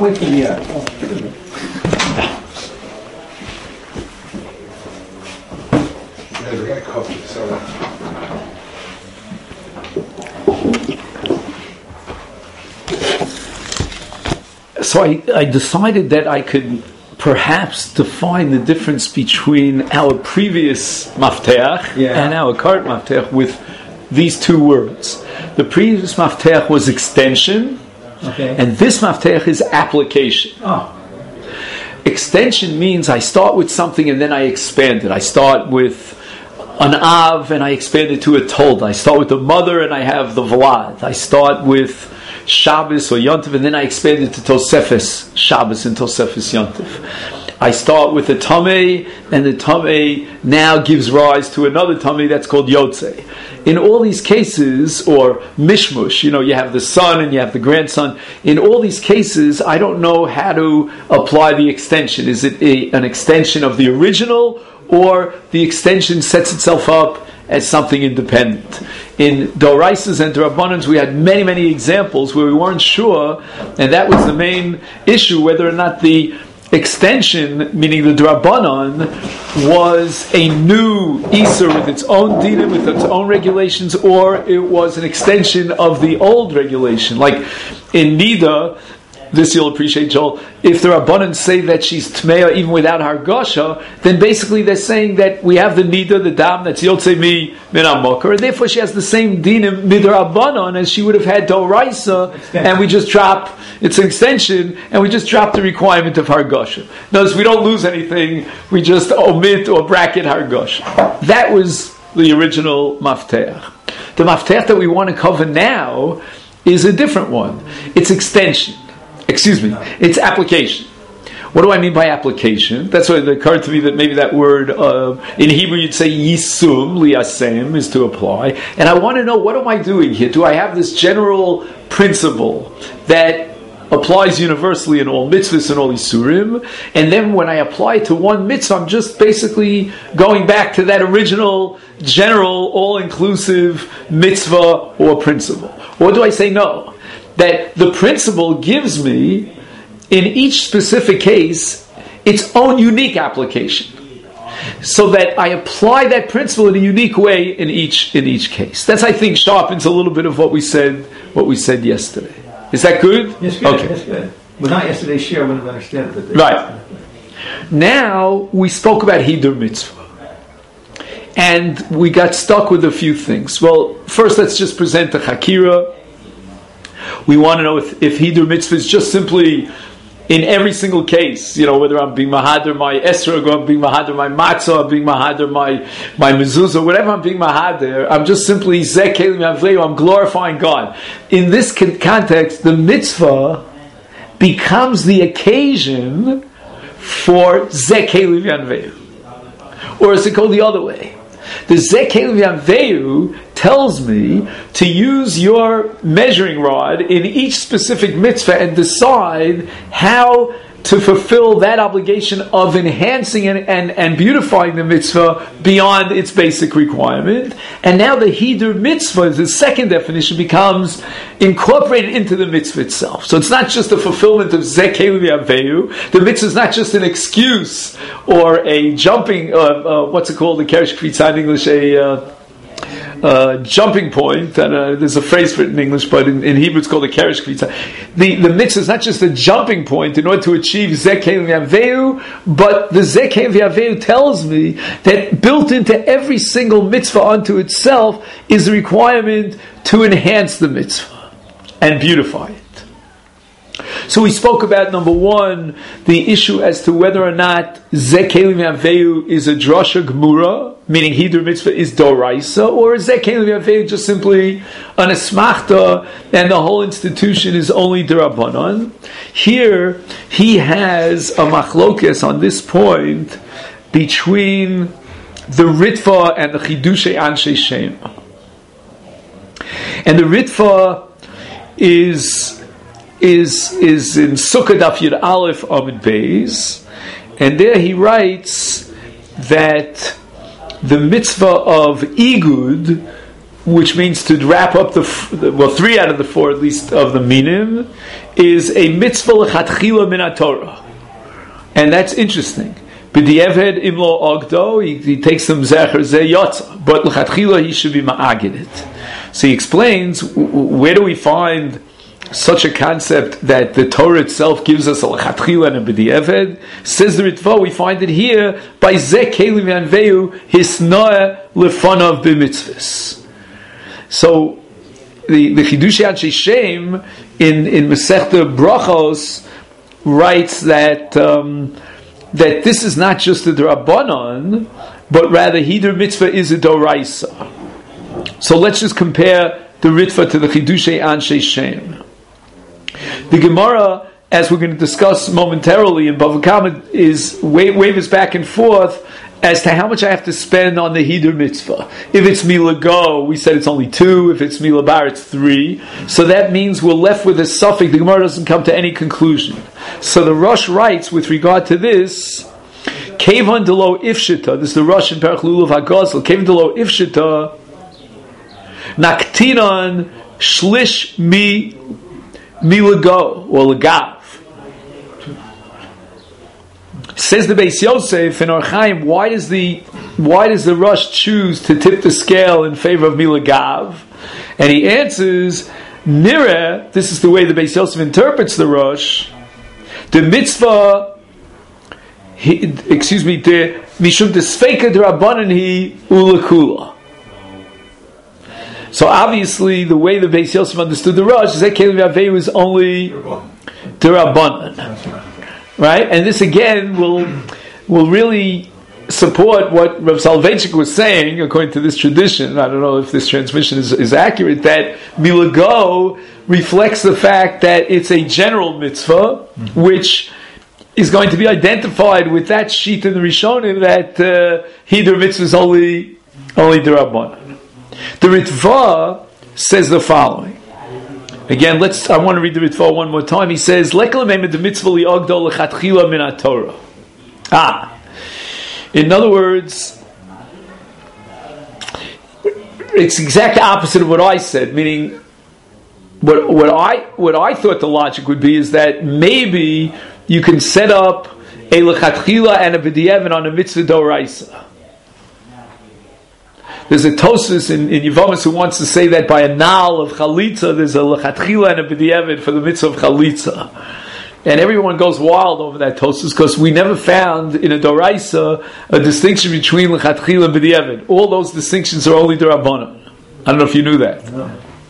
pointing here. So I decided that I could perhaps define the difference between our previous mafteach and our current mafteach with these two words. The previous mafteach was extension, and this mafteach is application. Extension means I start with something and then I expand it. I start with an Av and I expand it to a Told. I start with the mother and I have the Vlad. I start with Shabbos or Yontif, and then I expand it to Tosefes Shabbos and Tosefes Yontif. I start with the Tameh, and the Tameh now gives rise to another Tameh that's called Yotzei. In all these cases, or Mishmush, you have the son and you have the grandson. In all these cases, I don't know how to apply the extension. Is it an extension of the original, or the extension sets itself up as something independent? In Doraisas and Rabbanans, we had many, many examples where we weren't sure, and that was the main issue, whether or not the extension, meaning the Drabanan, was a new Isur with its own dinim, with its own regulations, or it was an extension of the old regulation. Like in Nida, this you'll appreciate, Joel, if the Rabbanan say that she's Tmeya even without Hargasha, then basically they're saying that we have the Nida, the Dam, that's Yotzei mi min HaMokar, and therefore she has the same dinim midrabanan as she would have had Doraisa, and we just drop, it's an extension, and we just drop the requirement of Hargasha. Notice we don't lose anything, we just omit or bracket Hargasha. That was the original Mafteach. The Mafteach that we want to cover now is a different one. It's extension. It's application. What do I mean by application? That's what it occurred to me, that maybe that word, in Hebrew you'd say yisum, liyasem, is to apply. And I want to know, what am I doing here? Do I have this general principle that applies universally in all mitzvahs and all isurim, and then when I apply it to one mitzvah, I'm just basically going back to that original, general, all-inclusive mitzvah or principle? Or do I say no? That the principle gives me, in each specific case, its own unique application, so that I apply that principle in a unique way in each case. That's, I think, sharpens a little bit of what we said yesterday. Is that good? Yes, good. Okay. That's good. Without yesterday's share, I wouldn't have understood it. Right. Now we spoke about Hidur Mitzvah, and we got stuck with a few things. Well, first let's just present the Chakira. We want to know if Hidur Mitzvah is just simply in every single case, whether I'm being Mahadir my Esrog, or I'm being Mahadir my Matzah, I'm being Mahadir my Mezuzah, whatever I'm being Mahadir, I'm just simply Zeh Kelim Yavleyu, I'm glorifying God. In this context, the mitzvah becomes the occasion for Zeh Kelim Yavleyu. Or is it called the other way? The Zeh Kelim Yavleyu tells me to use your measuring rod in each specific mitzvah and decide how to fulfill that obligation of enhancing and beautifying the mitzvah beyond its basic requirement. And now the Hidur Mitzvah, the second definition, becomes incorporated into the mitzvah itself. So it's not just the fulfillment of Zeh Kelim Yavleyu. The mitzvah is not just an excuse or a jumping, what's it called, the Keresh Kvitza in English, jumping point, and there's a phrase for it in English, but in Hebrew it's called a Keresh Kvitza. The mitzvah is not just a jumping point in order to achieve Zeh Kelim Yavleyu, but the Zeh Kelim Yavleyu tells me that built into every single mitzvah unto itself is the requirement to enhance the mitzvah and beautify it. So we spoke about, number one, the issue as to whether or not Zeh Kelim Yavleyu is a drasha gemura, meaning Hidur Mitzvah is doraisa, or is Zeh Kelim Yavleyu just simply an esmachta and the whole institution is only derabanan. Here he has a machlokes on this point between the Ritva and the Chidushei Anshe Shem. And the Ritva is in Sukkah Daf Yud Aleph Amud Beis, and there he writes that the mitzvah of Igud which means to wrap up three out of the four at least of the minim, is a mitzvah lechatchila min haTorah, and that's interesting. B'di'eved imlo ogdo, he takes them zecher ze yotza, but lechatchila he should be ma'agid it. So he explains, where do we find such a concept that the Torah itself gives us a lechatchila and a b'di'eved? Says the Ritva, we find it here by ze kelim yanveu hisnoeh lefanav b'mitzvahs. So the Chidushei Anshe Shem in Masechta Brachos writes that that this is not just a D'Rabbanan, but rather Hidur Mitzvah is a Doraisa. So let's just compare the Ritva to the Chidushei Anshe Shem. The Gemara, as we're going to discuss momentarily in Bava Kama, wavers back and forth as to how much I have to spend on the Hidur Mitzvah. If it's Mila Go, we said it's only 2. If it's Mila Bar, it's 3. So that means we're left with a suffix. The Gemara doesn't come to any conclusion. So the Rosh writes with regard to this, Kevan Delo Ifshita, this is the Rosh in Perach Lulav HaGozel, Kevan Delo Ifshita, Naktinan Shlish Mila Go, or Lagav. Says the Beis Yosef in Orchaim, why does the Rosh choose to tip the scale in favor of Milagav? And he answers, Nira, this is the way the Beis Yosef interprets the Rosh, the mitzvah, the mishum desfeika d'Rabbanan hi ulakula. So obviously, the way the Beis Yosef understood the Rosh is that Kelim Yaveu is only d'Rabbanan. Right, and this again will really support what Rav Soloveitchik was saying, according to this tradition. I don't know if this transmission is accurate, that Milago reflects the fact that it's a general mitzvah, which is going to be identified with that sheet in the Rishonim that Hidur mitzvah is only D'Rabbanan. The Ritva says the following. Again, I want to read the Ritva one more time. He says, in other words, it's the exact opposite of what I said, meaning what I thought the logic would be is that maybe you can set up a lechatchila and a b'di'evin on a mitzvah doraisa. There's a Tosfos in Yevamos who wants to say that by a nal of chalitza, there's a lechatchila and a b'di'evin for the mitzvah of chalitza. And everyone goes wild over that Tosfos because we never found in a doraisa a distinction between lechatchila and b'di'evin. All those distinctions are only d'Rabbanan. I don't know if you knew that. No.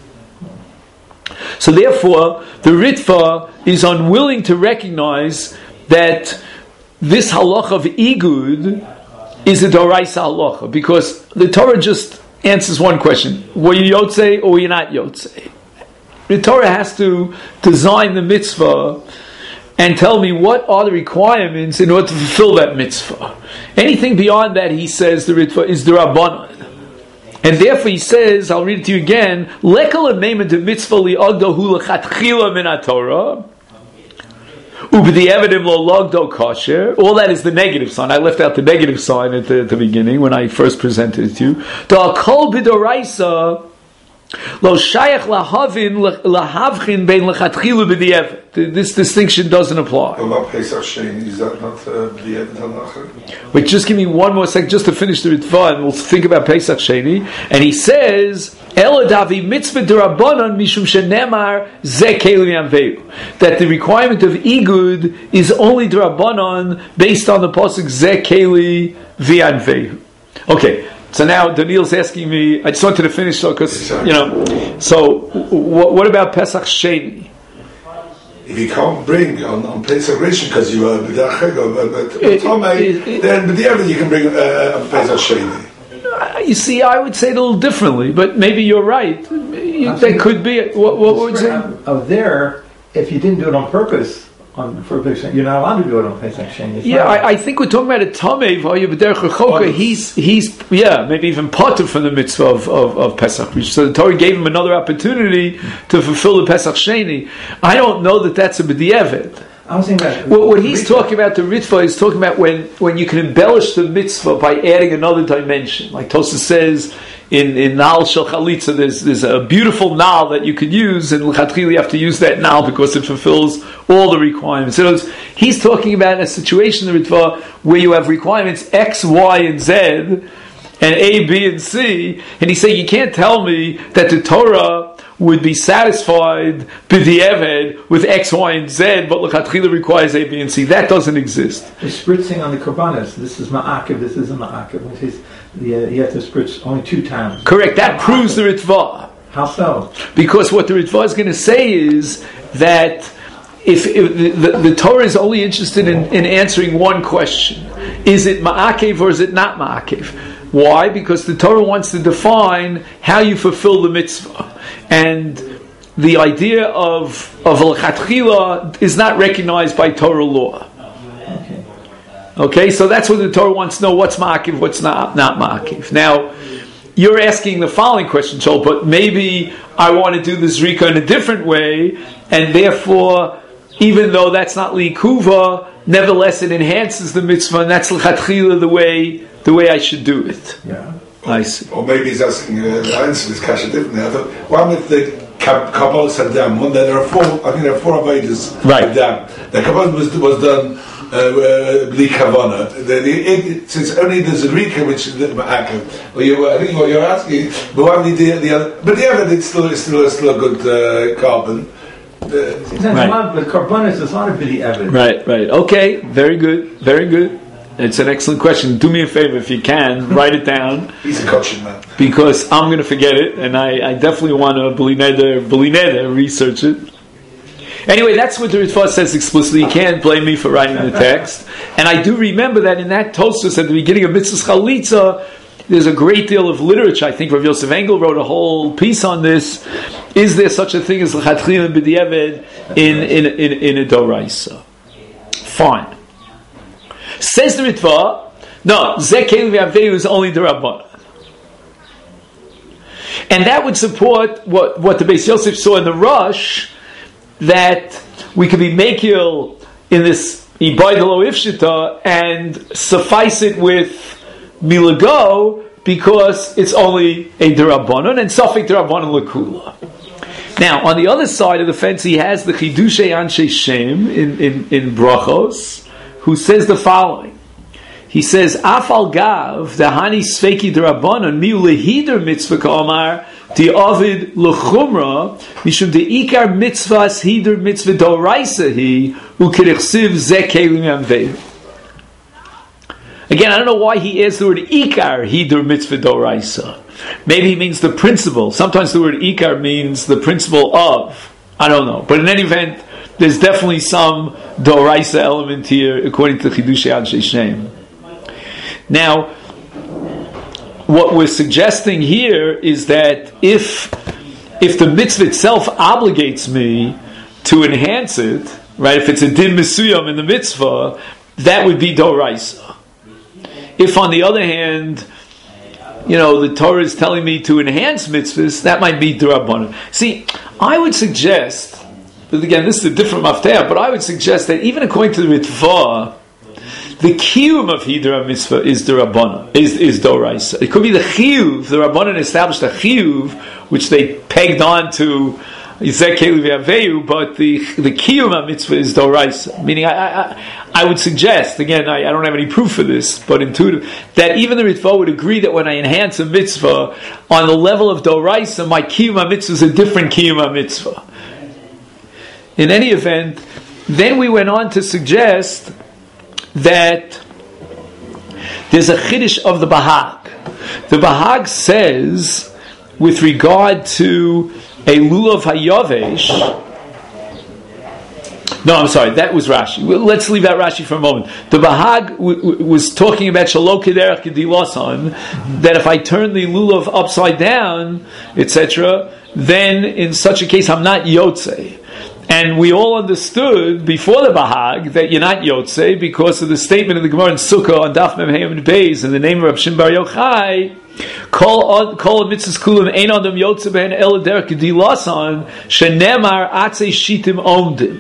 So therefore, the Ritva is unwilling to recognize that this halacha of igud is a doraisa halacha, because the Torah just answers one question: were you yotzei or were you not yotzei? The Torah has to design the mitzvah and tell me what are the requirements in order to fulfill that mitzvah. Anything beyond that, he says, the Ritva is d'Rabbanan. And therefore he says, I'll read it to you again, Lekal ameimah de mitzvah li'ogdo hu lechatchila min haTorah, ub'di'evedim lo logdo kosher. All that is the negative sign. I left out the negative sign at the beginning when I first presented it to you. Da'akol b'doraisa lo shayach lahavin lahavchin bein lechatchila b'di'eved. This distinction doesn't apply. What about Pesach Sheni? Is that not b'di'eved halacha? Wait, just give me one more second just to finish the Ritva, and we'll think about Pesach Sheni. And he says, Ela davi mitzvah d'Rabbanan mishum shenemar ze kelim yanveu. That the requirement of igud is only d'Rabbanan based on the pasuk ze keli v'yanveu. Okay. So now Daniel's asking me, I just wanted to finish because, so what about Pesach Sheni? If you can't bring on Pesach Rishon because you are b'dacheg, then b'di'eved you can bring Pesach Sheni. You see, I would say it a little differently, but maybe you're right. That could be. What would you say? There, if you didn't do it on purpose, for Pesach, you're not allowed to do it on Pesach Sheni. I think we're talking about a Tamei v'hayu b'derech rechoka. He's maybe even parted from the mitzvah of Pesach. So the Torah gave him another opportunity to fulfill the Pesach Sheni. I don't know that that's a b'di'eved. I was saying that. What he's talking about, the Ritva, is talking about when you can embellish the mitzvah by adding another dimension. Like Tosfos says, Nal Shel Chalitza, there's a beautiful Nal that you could use, and l'chatchila you have to use that Nal because it fulfills all the requirements. So he's talking about a situation, the Ritva, where you have requirements X, Y, and Z, and A, B, and C, and he's saying you can't tell me that the Torah would be satisfied b'di'eved with X, Y, and Z, but l'chatchila requires A, B, and C. That doesn't exist. The spritzing on the korbanos, this is ma'akev, this isn't ma'akev. You have to spritz only 2 times. Correct. That proves the Ritva. How so? Because what the Ritva is going to say is that if the Torah is only interested in answering one question, is it ma'akev or is it not ma'akev? Why? Because the Torah wants to define how you fulfill the mitzvah. And the idea of l'chatchila is not recognized by Torah law. Okay, so that's what the Torah wants to know: what's ma'akiv, what's not ma'akiv. Now, you're asking the following question, Joel, but maybe I want to do the zrika in a different way, and therefore, even though that's not likuva, nevertheless it enhances the mitzvah, and that's l'chatchila the way I should do it. Yeah. I see. Or maybe he's asking the answer this kasha differently. I thought, what with the Kabbalah Saddam? One, there are 4. I think there are 4 avodas. Right. The Kabbalah was done bli kavana. Since only the zrika which is the ma'akev. I think what you're asking, but why would the other? But the other, it's still a good carbon. Right. But korbanos is not a b'di'eved. Right. Okay. Very good. It's an excellent question. Do me a favor if you can, write it down. He's a coaching man. Because I'm going to forget it, and I definitely want to bli neder research it. Anyway, that's what the Ritva says explicitly. You can't blame me for writing the text. And I do remember that in that Tosfos at the beginning of Mitzvahs Chalitza, there's a great deal of literature. I think Rav Yosef Engel wrote a whole piece on this. Is there such a thing as l'chatchila and b'di'eved in a doraisa? Fine. Says the Ritva, no, Zeh Kelim V'Aveyu is only the Rabbanan. And that would support what the Beis Yosef saw in the Rush, that we could be mekil in this Ibaydalo Ifshita and suffice it with Milago because it's only a D'Rabbanan and Safek D'Rabbanan L'Kula. Now, on the other side of the fence, he has the Chidushei Anshe Shem in Brachos, who says the following. He says, Afal Gav, the Hani Sveki D'Rabbanan, Mi Lehider Mitzvah Ka'omar, Di Ovid L'Chumra, Mishum De Ikar Mitzvahs Hider Mitzvah D'Oraisa Hi, Ukirichsiv Zeh Kelim Yamvehu. Again, I don't know why he adds the word Ikar Hider Mitzvah D'Oraisa. Maybe he means the principle. Sometimes the word Ikar means the principle of. I don't know. But in any event, there's definitely some D'Oraisa element here, according to Chidushei Anshe Shem. Now, what we're suggesting here is that if the mitzvah itself obligates me to enhance it, right? If it's a din mesuyam in the mitzvah, that would be D'Oraisa. If, on the other hand, the Torah is telling me to enhance mitzvahs, that might be D'Rabbanan. See, I would suggest, but again, this is a different mafteah, but I would suggest that even according to the Ritva, the kiyum of Hidra mitzvah is D'Rabbanan, is D'Oraisa. It could be the chiyuv. The Rabbanan established a chiyuv, which they pegged on to Zeh Kelim V'Aveyu, but the kiyum of mitzvah is D'Oraisa. Meaning, I would suggest, again, I don't have any proof for this, but intuitive, that even the Ritva would agree that when I enhance a mitzvah, on the level of D'Oraisa, my kiyum of mitzvah is a different kiyum of mitzvah. In any event, then we went on to suggest that there's a chiddush of the Bahag. The Bahag says, with regard to a lulav hayavesh, no, I'm sorry, that was Rashi. Let's leave out Rashi for a moment. The Bahag was talking about Shalok Kederach Kedilasan, that if I turn the lulav upside down, etc., then in such a case I'm not Yotzei. And we all understood before the Bahag that you're not Yotzei because of the statement of the Gemara in Sukkah on Daf Mem Hey and Beis in the name of Rab Shimon Bar Yochai, Kol mitzvahs kulam ein adam Yotzei behen el derech kedilasan shenemar atzei shitim omdim.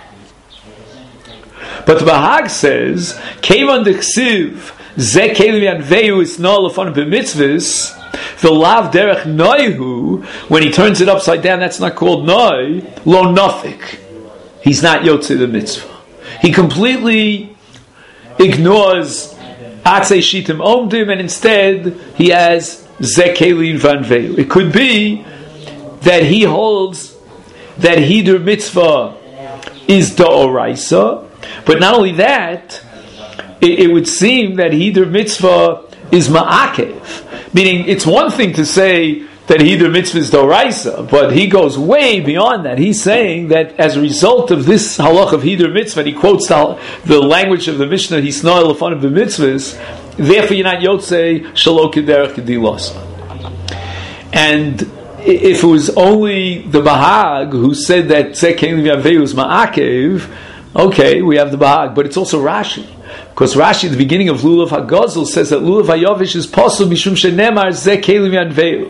But the Bahag says, Kevan deksiv Zeh Kelim Yanveyu is no lefan b'mitzvahs The lav derech noihu, when he turns it upside down, that's not called noi. Lo nafik. He's not yotze the mitzvah. He completely ignores atzei shitim omdim, and instead he has zekelin vanveu. It could be that he holds that hidur mitzvah is da'oraisa, but not only that, it would seem that hidur mitzvah is ma'akev. Meaning, it's one thing to say that hidur mitzvah is da'oraisa, but he goes way beyond that. He's saying that as a result of this halach of hidur mitzvah, and he quotes the language of the Mishnah, hisnoel lefanim b'mitzvahs, therefore you're not yotzei shelo kederech kedilasa. And if it was only the Bahag who said that Tzekei V'Yaveu is Ma'akev, okay, we have the Bahag, but it's also Rashi. Because Rashi, at the beginning of Lulav HaGozel, says that Lulav HaYovish is Posel Mishum Shenemar Tzekei V'Yaveu.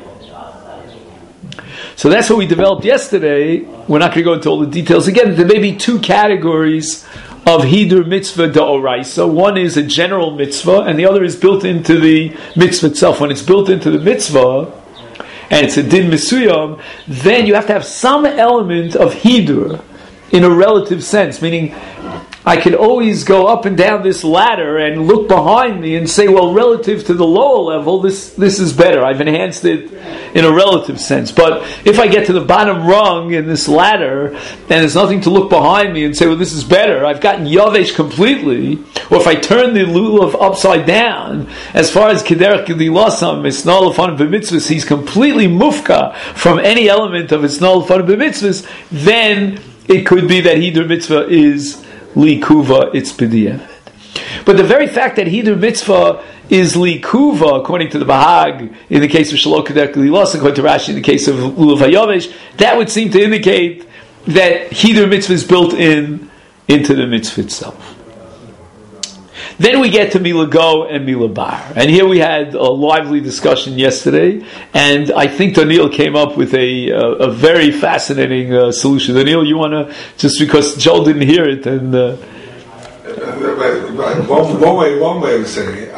So that's what we developed yesterday. We're not going to go into all the details again. There may be two categories of Hidur Mitzvah Da'oraisa. One is a general mitzvah, and the other is built into the mitzvah itself. When it's built into the mitzvah, and it's a din misuyam, then you have to have some element of hidur in a relative sense, meaning I could always go up and down this ladder and look behind me and say, well, relative to the lower level, this is better. I've enhanced it in a relative sense. But if I get to the bottom rung in this ladder and there's nothing to look behind me and say, well, this is better, I've gotten yavesh completely, or if I turn the lulav upside down, as far as kederach kedilasam, isnal lefanim b'mitzvahs, he's completely mufka from any element of isnal lefanim b'mitzvahs, then it could be that hidur mitzvah is likuva, it's b'diavad. But the very fact that hidur mitzvah is likuva, according to the Bahag, in the case of Shalom Kederach Lilas, according to Rashi, in the case of Lulav HaYovesh, that would seem to indicate that hidur mitzvah is built into the mitzvah itself. Then we get to Mila Go and Mila Bar. And here we had a lively discussion yesterday, and I think Daniel came up with a very fascinating solution. Daniel, you want to, just because Joel didn't hear it, and... One way of saying it,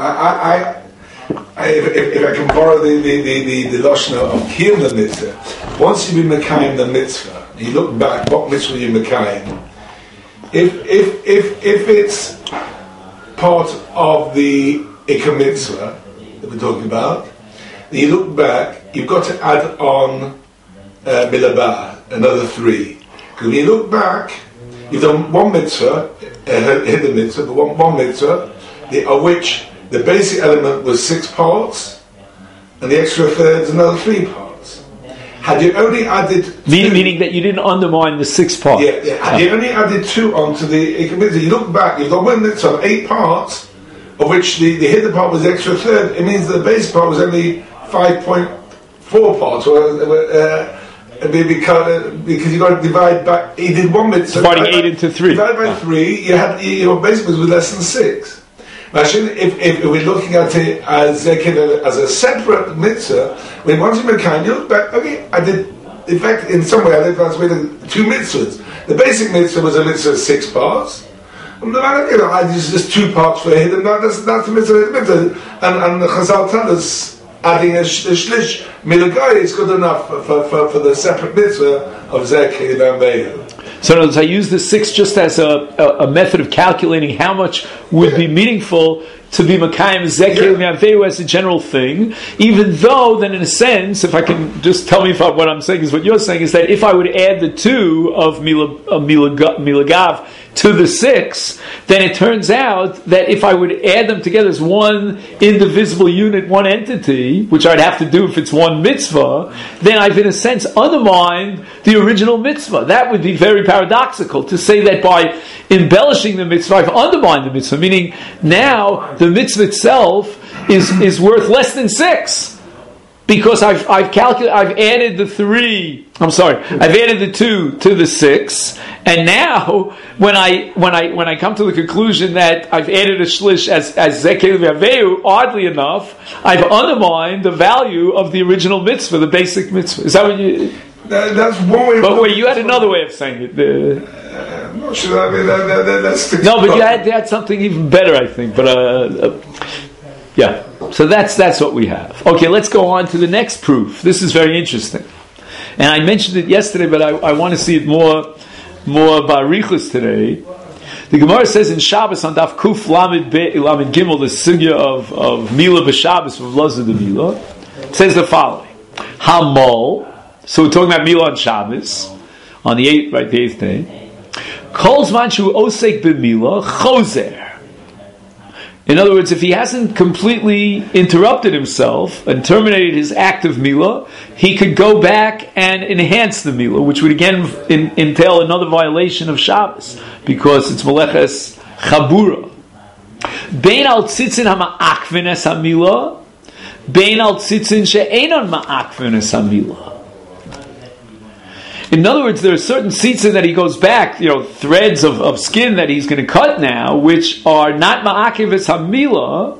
if I can borrow the Lashon of Kiyum the mitzvah, once you've been Mekayim the mitzvah, you look back, what mitzvah you Mekayim? If it's part of the Ikka mitzvah that we're talking about, then you look back, you've got to add on Milabar, another 3. Because when you look back, you've done one mitzvah, hidden mitzvah, but one mitzvah, of which the basic element was 6 parts, and the extra third is another 3 parts. Had you only added... Meaning that you didn't undermine the 6 parts. Yeah. Had you only added 2 onto the mitzvah, you look back, you've got one mitzvah of 8 parts, of which the hidden part was the extra third. It means the basic part was only 5.4 parts, because you got to divide back. He did one mitzvah. Dividing 8 into 3. Divided by 3, your basic was less than 6. If we're looking at it as a separate mitzvah, when once you make kind, you look back. Okay, I did. In fact, in some way, I did translate 2 mitzvahs. The basic mitzvah was a mitzvah of 6 parts. I just 2 parts for hidden. That's the mitzvah. And the Chazal tell us, adding a shlish milagay is good enough for the separate mitzvah of Zekei V'Aveyu. So in other words, I use the 6 just as a method of calculating how much would be meaningful to be Makayim Zekei V'Aveyu as a general thing, even though then in a sense, if I can just tell me if what I'm saying is what you're saying, is that if I would add the 2 of Milagav to the 6, then it turns out that if I would add them together as one indivisible unit, one entity, which I'd have to do if it's one mitzvah, then I've in a sense undermined the original mitzvah. That would be very paradoxical to say that by embellishing the mitzvah, I've undermined the mitzvah, meaning now the mitzvah itself is worth less than 6. Because I've added the 3. I've added the 2 to the 6, and now when I come to the conclusion that I've added a shlish as Zekei V'Aveyu, oddly enough, I've undermined the value of the original mitzvah, the basic mitzvah. Is that what you? That's one way. But wait, you had another way of saying it. I'm not sure. I mean, that's no, but you had something even better, I think. But Yeah. So that's what we have. Okay, let's go on to the next proof. This is very interesting. And I mentioned it yesterday, but I want to see it more barichus today. The Gemara says in Shabbos on Daf Kuf Lamed Gimel, the sugya of Mila b'Shabbos of Lazar de Mila, it says the following: Hamol. So we're talking about Mila on Shabbos on the 8th day. Kol zman shu osek b'Mila chozer. In other words, if he hasn't completely interrupted himself and terminated his act of Mila, he could go back and enhance the Mila, which would again entail another violation of Shabbos, because it's Meleches Chabura. Bein al tzitzin ha'ma'akvin es ha'Mila, bein al tzitzin she'enon ma'akvin es ha'Mila. In other words, there are certain tzitzin that he goes back, threads of skin that he's going to cut now, which are not ma'akiv es hamila,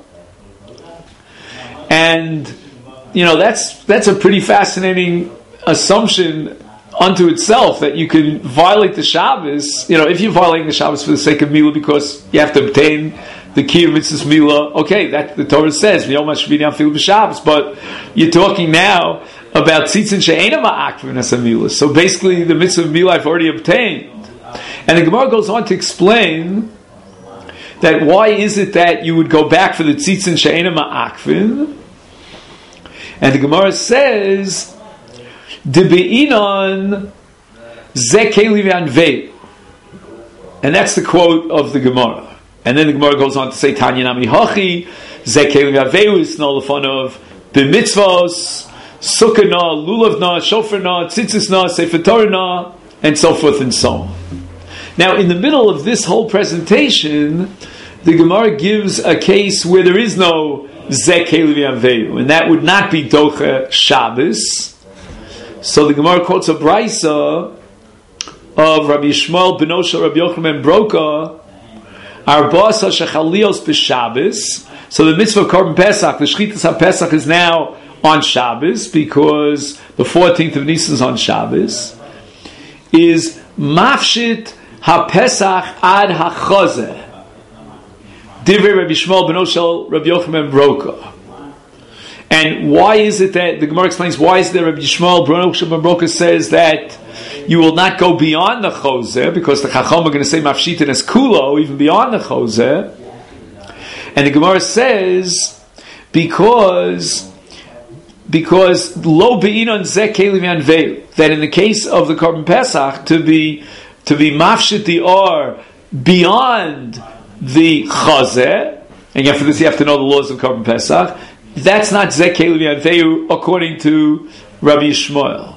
and that's a pretty fascinating assumption unto itself, that you can violate the Shabbos. If you're violating the Shabbos for the sake of mila because you have to obtain the key of mitzvahs mila, okay, that the Torah says Shabbos, but you're talking now about tzitzin she'ena ma'akvin es hamila. So basically, the mitzvah of mila I've already obtained. And the Gemara goes on to explain that why is it that you would go back for the tzitzin she'ena ma'akvin? And the Gemara says, "Debe'inon ze keli v'anvei," and that's the quote of the Gemara. And then the Gemara goes on to say, "Tanya nami hachi ze keli v'anvei is no lefanov b'mitzvos." Sukkah, lulavna, shofarna, tzitzisna, sefer Torah, and so forth and so on. Now, in the middle of this whole presentation, the Gemara gives a case where there is no zeh keli v'anveu, and that would not be docha Shabbos. So the Gemara quotes a brisa of Rabbi Yishmael beno shel Rabbi Yochanan Broka, arba'as ha'shechalios b'Shabbos. So the mitzvah of Korban Pesach, the Shchitas HaPesach, is now on Shabbos, because the 14th of Nisan is on Shabbos, is Mafshit HaPesach Ad HaChazeh. Divrei Rabbi Yishmael beno shel Rabbi Yochanan Broka. And why is it that, the Gemara explains, why is it that Rabbi Yishmael beno shel Broka says that you will not go beyond the Chozeh, because the Chacham are going to say Mafshit as Kulo, even beyond the Chozeh. And the Gemara says, because lo be'inon zeh keli v'anveu, that in the case of the Korban Pesach, to be mafshit the or beyond the chazeh, and yet for this you have to know the laws of Korban Pesach, that's not zeh keli v'anveu according to Rabbi Yishmael.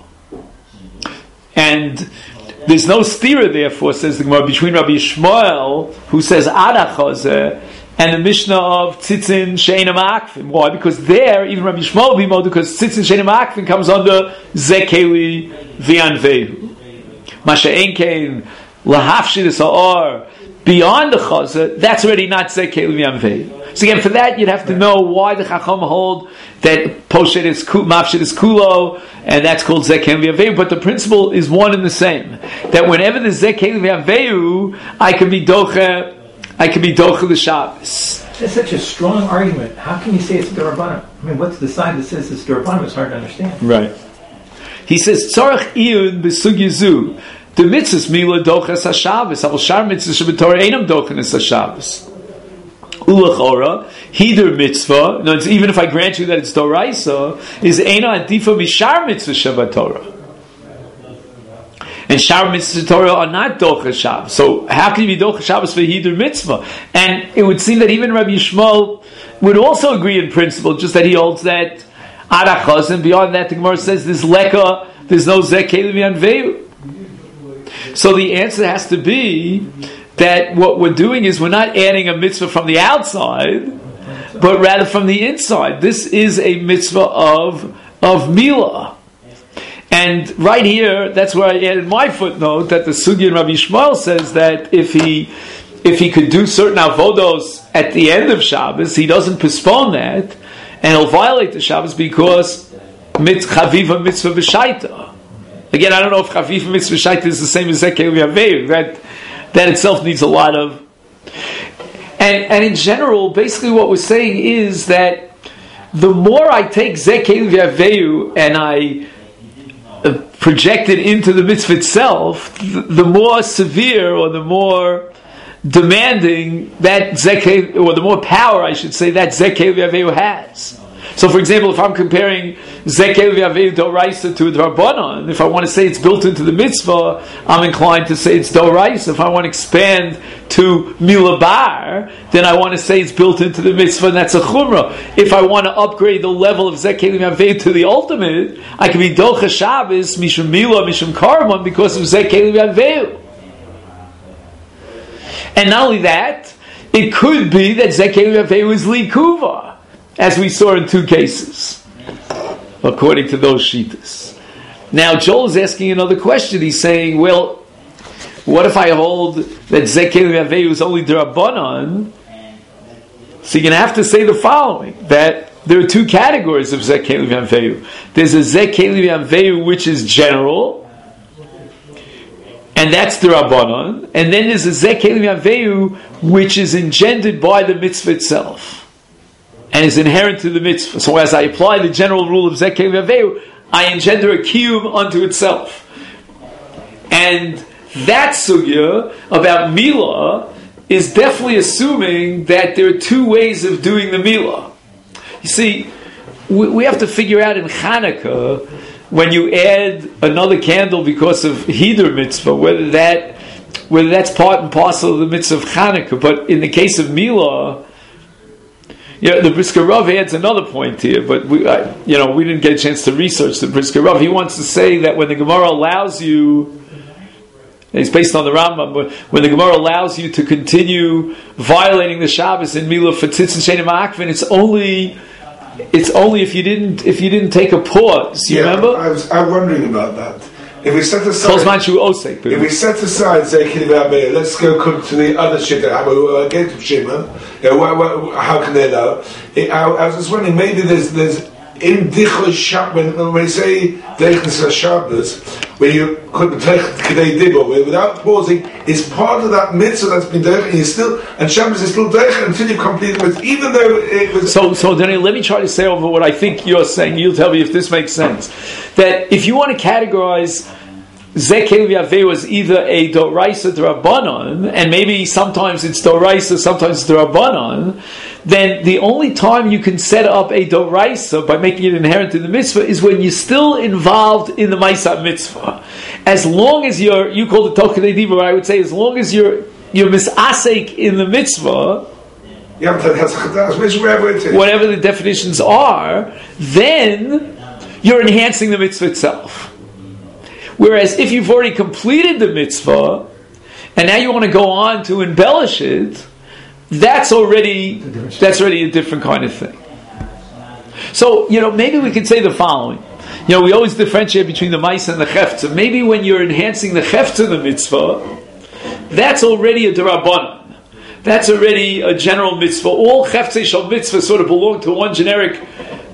And there's no stira, therefore, says the Gemara, between Rabbi Yishmael, who says ad chazeh, and the Mishnah of Tzitzin She'ena Ma'akvin. Why? Because there, even Rabbi Yishmael will be more, because Tzitzin She'ena Ma'akvin comes under Zeh Keli V'Anvehu. Masha'en Kein Lahafshid Ha'or beyond the Chazah, that's already not Zeh Keli V'Anvehu. So again, for that you'd have to know why the Chacham hold that Poshet is Mafshid is Kulo, and that's called Zeh Keli V'Anvehu. But the principle is one and the same. That whenever the Zeh Keli V'Anvehu, I can be docha the Shabbos. That's such a strong argument. How can you say it's D'Rabbanan? I mean, what's the side that says it's D'Rabbanan? It's hard to understand. Right. He says, Tzarech iyun b'sugizu, the mitzvahs mila doches ha-Shabbos, avol shar mitzvahs shebetorah einam doches ha-Shabbos. Ulachora, hider mitzvah, no, even if I grant you that it's Doraisa, is eina adifa mishar mitzvah shebetorah. And Shar Mitzvah Torah are not Docha Shabbos. So how can you be Docha Shabbos for Hidur Mitzvah? And it would seem that even Rabbi Yishmael would also agree in principle, just that he holds that Arachos, and beyond that the Gemara says there's Leka, there's no Zeh Keli V'Anvehu. So the answer has to be that what we're doing is we're not adding a mitzvah from the outside, but rather from the inside. This is a mitzvah of Milah. And right here, that's where I added my footnote, that the Sugya in Rabbi Yishmael says that if he could do certain avodos at the end of Shabbos, he doesn't postpone that, and he'll violate the Shabbos because chaviva mitzvah b'shaita. Again, I don't know if chaviva mitzvah b'shaita is the same as Zeh Keli V'Anvehu. That itself needs a lot of... And in general, basically what we're saying is that the more I take Zeh Keli V'Aveyu and I project it into the mitzvah itself, the more severe or the more demanding that Zeh Keli, or the more power, I should say, that Zeh Keli V'Aveyu has. So, for example, if I'm comparing Zeh Keli V'Aveyu D'Oraisa to a D'Rabbanan, if I want to say it's built into the mitzvah, I'm inclined to say it's D'Oraisa. If I want to expand to Milabar, then I want to say it's built into the mitzvah, and that's a Chumrah. If I want to upgrade the level of Zeh Keli V'Aveyu to the ultimate, I can be Docha Shabbos, Mishum Mila, Mishum Karban, because of Zeh Keli V'Aveyu. And not only that, it could be that Zeh Keli V'Aveyu is Likuva, as we saw in two cases, according to those shittas. Now, Joel is asking another question. He's saying, well, what if I hold that Zeh Keli V'Aveyu is only D'Rabbanan? So you're going to have to say the following, that there are two categories of Zeh Keli V'Aveyu. There's a Zeh Keli V'Aveyu which is general, and that's D'Rabbanan, and then there's a Zeh Keli V'Aveyu which is engendered by the mitzvah itself and is inherent to the mitzvah. So as I apply the general rule of Zeh Keli V'Aveyu, I engender a kiyum unto itself. And that sugya about Milah is definitely assuming that there are two ways of doing the Milah. You see, we have to figure out in Hanukkah, when you add another candle because of Hidur mitzvah, whether that's part and parcel of the mitzvah of Hanukkah. But in the case of Milah, the Brisker Rav adds another point here, but we didn't get a chance to research the Brisker Rav. He wants to say that when the Gemara allows you, it's based on the Rambam, but when the Gemara allows you to continue violating the Shabbos in Milah for Tzitz and Shenim Akvin, it's only if you didn't take a pause. You remember? I'm wondering about that. If we set aside, Zeh Keli V'Aveyu, let's come to the other shit that happened again to Shimon. How can they know? I was just wondering, maybe there's in Dichos Shabbos, when we say Deichnes Shabbos, when you could take Kedei Dibur, without pausing, it's part of that mitzvah that's been Deich, and Shabbos is still Deich until you complete it, even though it was. So Daniel, let me try to say over what I think you're saying. You'll tell me if this makes sense. That if you want to categorize Zeh Keli V'Aveyu as either a D'Oraisa D'Rabbanan, and maybe sometimes it's D'Oraisa, sometimes it's D'Rabbanan, then the only time you can set up a D'Oraisa by making it inherent in the mitzvah is when you're still involved in the Ma'aseh mitzvah. As long as you call it Toch Kedei Dibur, I would say as long as you're misasek in the mitzvah, whatever the definitions are, then you're enhancing the mitzvah itself. Whereas if you've already completed the mitzvah, and now you want to go on to embellish it, that's already a different kind of thing. So, maybe we could say the following. We always differentiate between the Ma'aseh and the Cheftzah. Maybe when you're enhancing the Cheftzah of the mitzvah, that's already a D'Rabbanan. That's already a general mitzvah. All Cheftzah Shal mitzvah sort of belong to one generic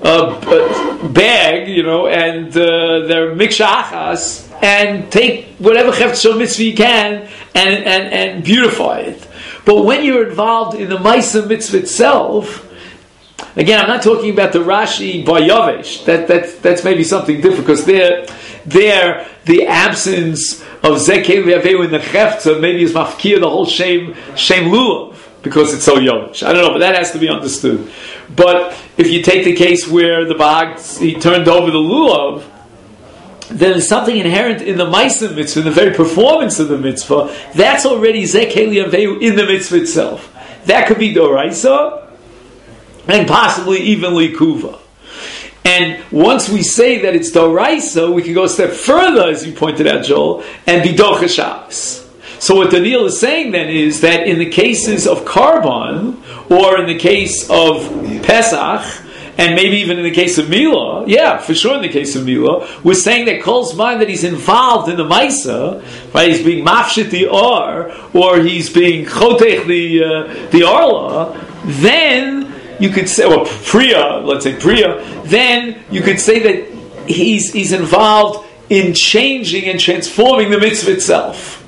bag, and they're miksha achas, and take whatever Cheftzah Shal mitzvah you can and beautify it. But when you're involved in the Ma'aseh mitzvah itself, again, I'm not talking about the Rashi by Yavesh. That's maybe something different, because there the absence of Zeh Keli V'Aveyu in the Cheftzah maybe is mafkir the whole Shem Lulav, because it's so Yavesh. I don't know, but that has to be understood. But if you take the case where the Bahag, he turned over the Lulav, then there's something inherent in the Ma'aseh mitzvah, in the very performance of the mitzvah, that's already Zeh Keli V'Aveyu in the mitzvah itself. That could be D'Oraisa, and possibly even Likuva. And once we say that it's D'Oraisa, we can go a step further, as you pointed out, Joel, and be Docha Shabbos. So what Daniel is saying then is that in the cases of Karban, or in the case of Pesach, and maybe even in the case of Milah, for sure in the case of Milah, we're saying that Kol's mind that he's involved in the Ma'aseh, right? He's being mafshit the Or he's being chotech the Arla, then you could say, or Priya, let's say Priya, then you could say that he's involved in changing and transforming the mitzvah itself.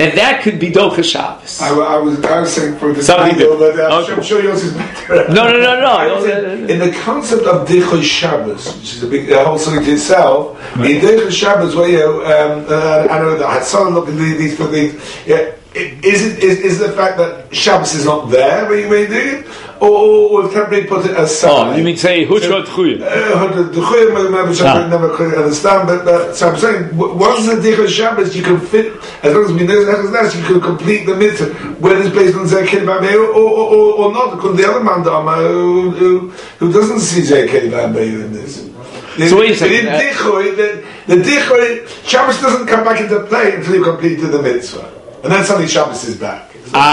and that could be Docha Shabbos. I was saying for the Something title, but okay. I'm sure yours is better. No. In the concept of Dichoy Shabbos, which is a big whole story to itself, in Dichoy Shabbos, where I know that I saw look at these for things. Yeah, is the fact that Shabbos is not there when you may do it, or temporarily put it aside? Oh, you mean say Hutra Tchuya? The Chuya, which I never could understand, but so I'm saying, once the Dichoy Shabbos, you can fit, as long as we know that, you can complete the mitzvah, whether it's based on Zekei Bamei or not, because the other man who doesn't see Zekei Bamei in this. So what are you saying? The Dichoy, Shabbos doesn't come back into play until you completed the mitzvah. And then suddenly Shabbos is back.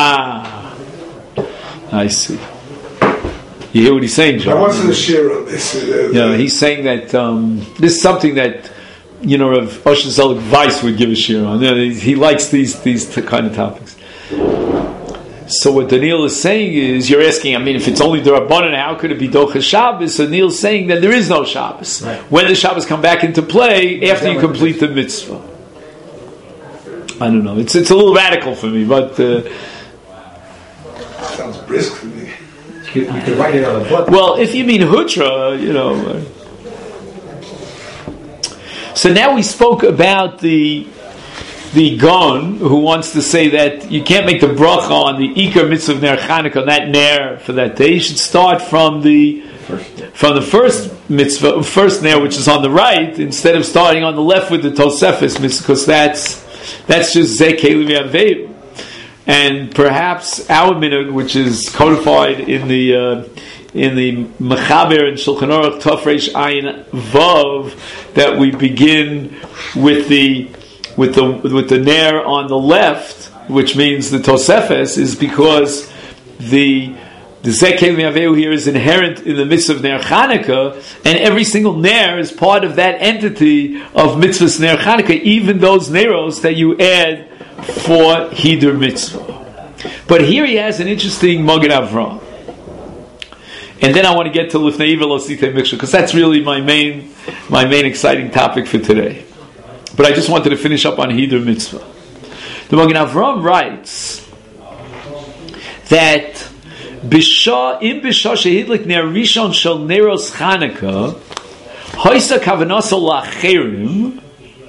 I see. You hear what he's saying, John? I wanted to share on this. Yeah, he's saying that this is something that Rav Osher Zelig Weiss would give a share on. He likes these kind of topics. So what Daniel is saying is, you're asking, if it's only the Rabbanan, how could it be Docha Shabbos? So Daniel's saying that there is no Shabbos. Right. When the Shabbos come back into play, after you complete the mitzvah. I don't know. It's a little radical for me, but sounds brisk to me. You could write it on a book. Well, if you mean Hutra, So now we spoke about the Gon who wants to say that you can't make the bracha on the Ikar mitzvah of Ner Chanukah, on that Ner for that day. You should start from the first mitzvah, first Ner, which is on the right, instead of starting on the left with the Tosefes mitzvah, because that's just Zekei L'Aveiru. And perhaps our minhag, which is codified in the Mechaber and Shulchan Aruch Tov Reish Ayin Vav, that we begin with the Ner on the left, which means the Tosefes, is because the Zekei L'Aveiru here is inherent in the mitzvah of Ner Chanukah, and every single Ner is part of that entity of mitzvahs Ner Chanukah, even those Neros that you add for Hidur mitzvah. But here he has an interesting Magen Avraham. And then I want to get to Lifnei Ivel Ositei Mikshah, because that's really my main exciting topic for today. But I just wanted to finish up on Hidur mitzvah. The Magen Avraham writes that Bisha shehidlik ner rishon shel neros Chanukah hoisa kavanaso lacherim.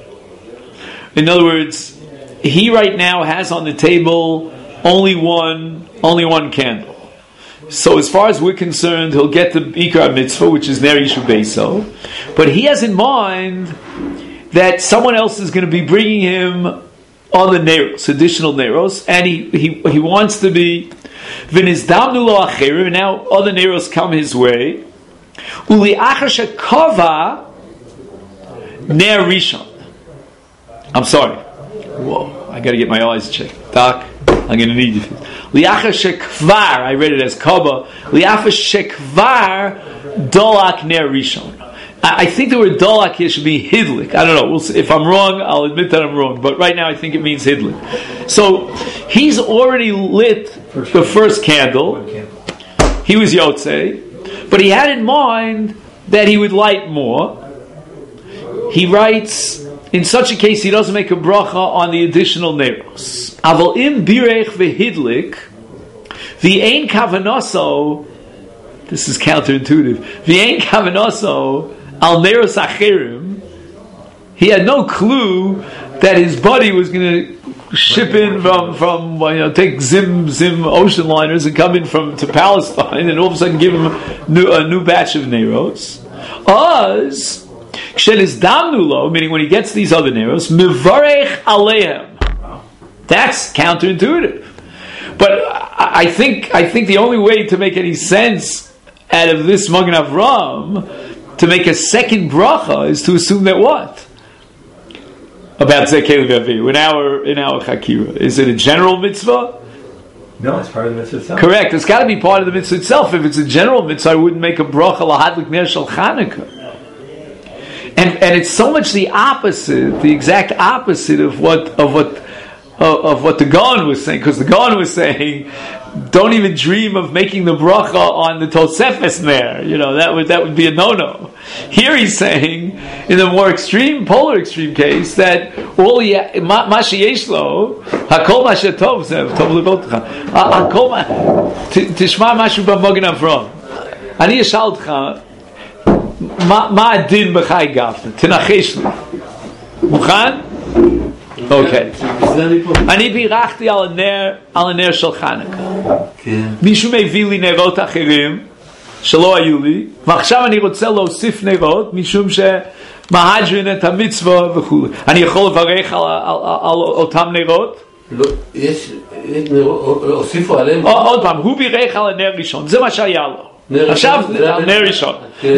In other words, he right now has on the table only one candle. So as far as we're concerned, he'll get the Ikar mitzvah, which is Ner Yishu Beiso, but he has in mind that someone else is going to be bringing him on the Neros, additional Neros, and he wants to be V'nizdamnu lo acherim, and now other Neros come his way. Uli achar shekava Ner Rishon. I'm sorry. Whoa, I got to get my eyes checked. Doc, I'm going to need you. Liachar shekvar, I read it as kava. Liachar shekvar dolak Ner Rishon. I think the word dolak here should be hidlik. I don't know. We'll see. If I'm wrong, I'll admit that I'm wrong. But right now, I think it means hidlik. So he's already lit the first candle. He was Yotzei, but he had in mind that he would light more. He writes, in such a case, he doesn't make a bracha on the additional neros. Aval im birech vehidlik, the ein kavanaso. This is counterintuitive. The ein kavanaso al neros acherim. He had no clue that his buddy was going to ship in from take Zim ocean liners and come in to Palestine, and all of a sudden give him a new batch of neros. Us. Meaning when he gets these other neros, mivarech aleim. That's counterintuitive. But I think the only way to make any sense out of this Magen Avraham, to make a second bracha, is to assume that what? About Zekei L'Aveiru in our Chakira. Is it a general mitzvah? No, it's part of the mitzvah itself. Correct. It's got to be part of the mitzvah itself. If it's a general mitzvah, I wouldn't make a bracha lahadlik ner shel Chanukah. And it's so much the opposite, the exact opposite of what the Gaon was saying, because the Gaon was saying don't even dream of making the bracha on the Tosefes Ner. That would be a no-no. Here he's saying, in the more polar extreme case, that all Masha Yeshlo, Hakol Masha Tov, Tov Levotcha, Hakol Tishma Mashu B'Mogen Avram. Ani Yishal Tcha, Ma Adin B'Chai Gafna, Tinachesh Li. Mukhan? Okay. אני בירכתי על הנר של חנוכה. מישהו מביא לי נרות אחרים שלא היו לי, ועכשיו אני רוצה להוסיף נרות משום שמהדרין את המצווה וכו'. אני יכול לברך על אותם נרות? לא, יש נרות, הוסיפו עליהם? עוד פעם, הוא בירך על הנר ראשון, זה מה שהיה לו. עכשיו, על נר ראשון.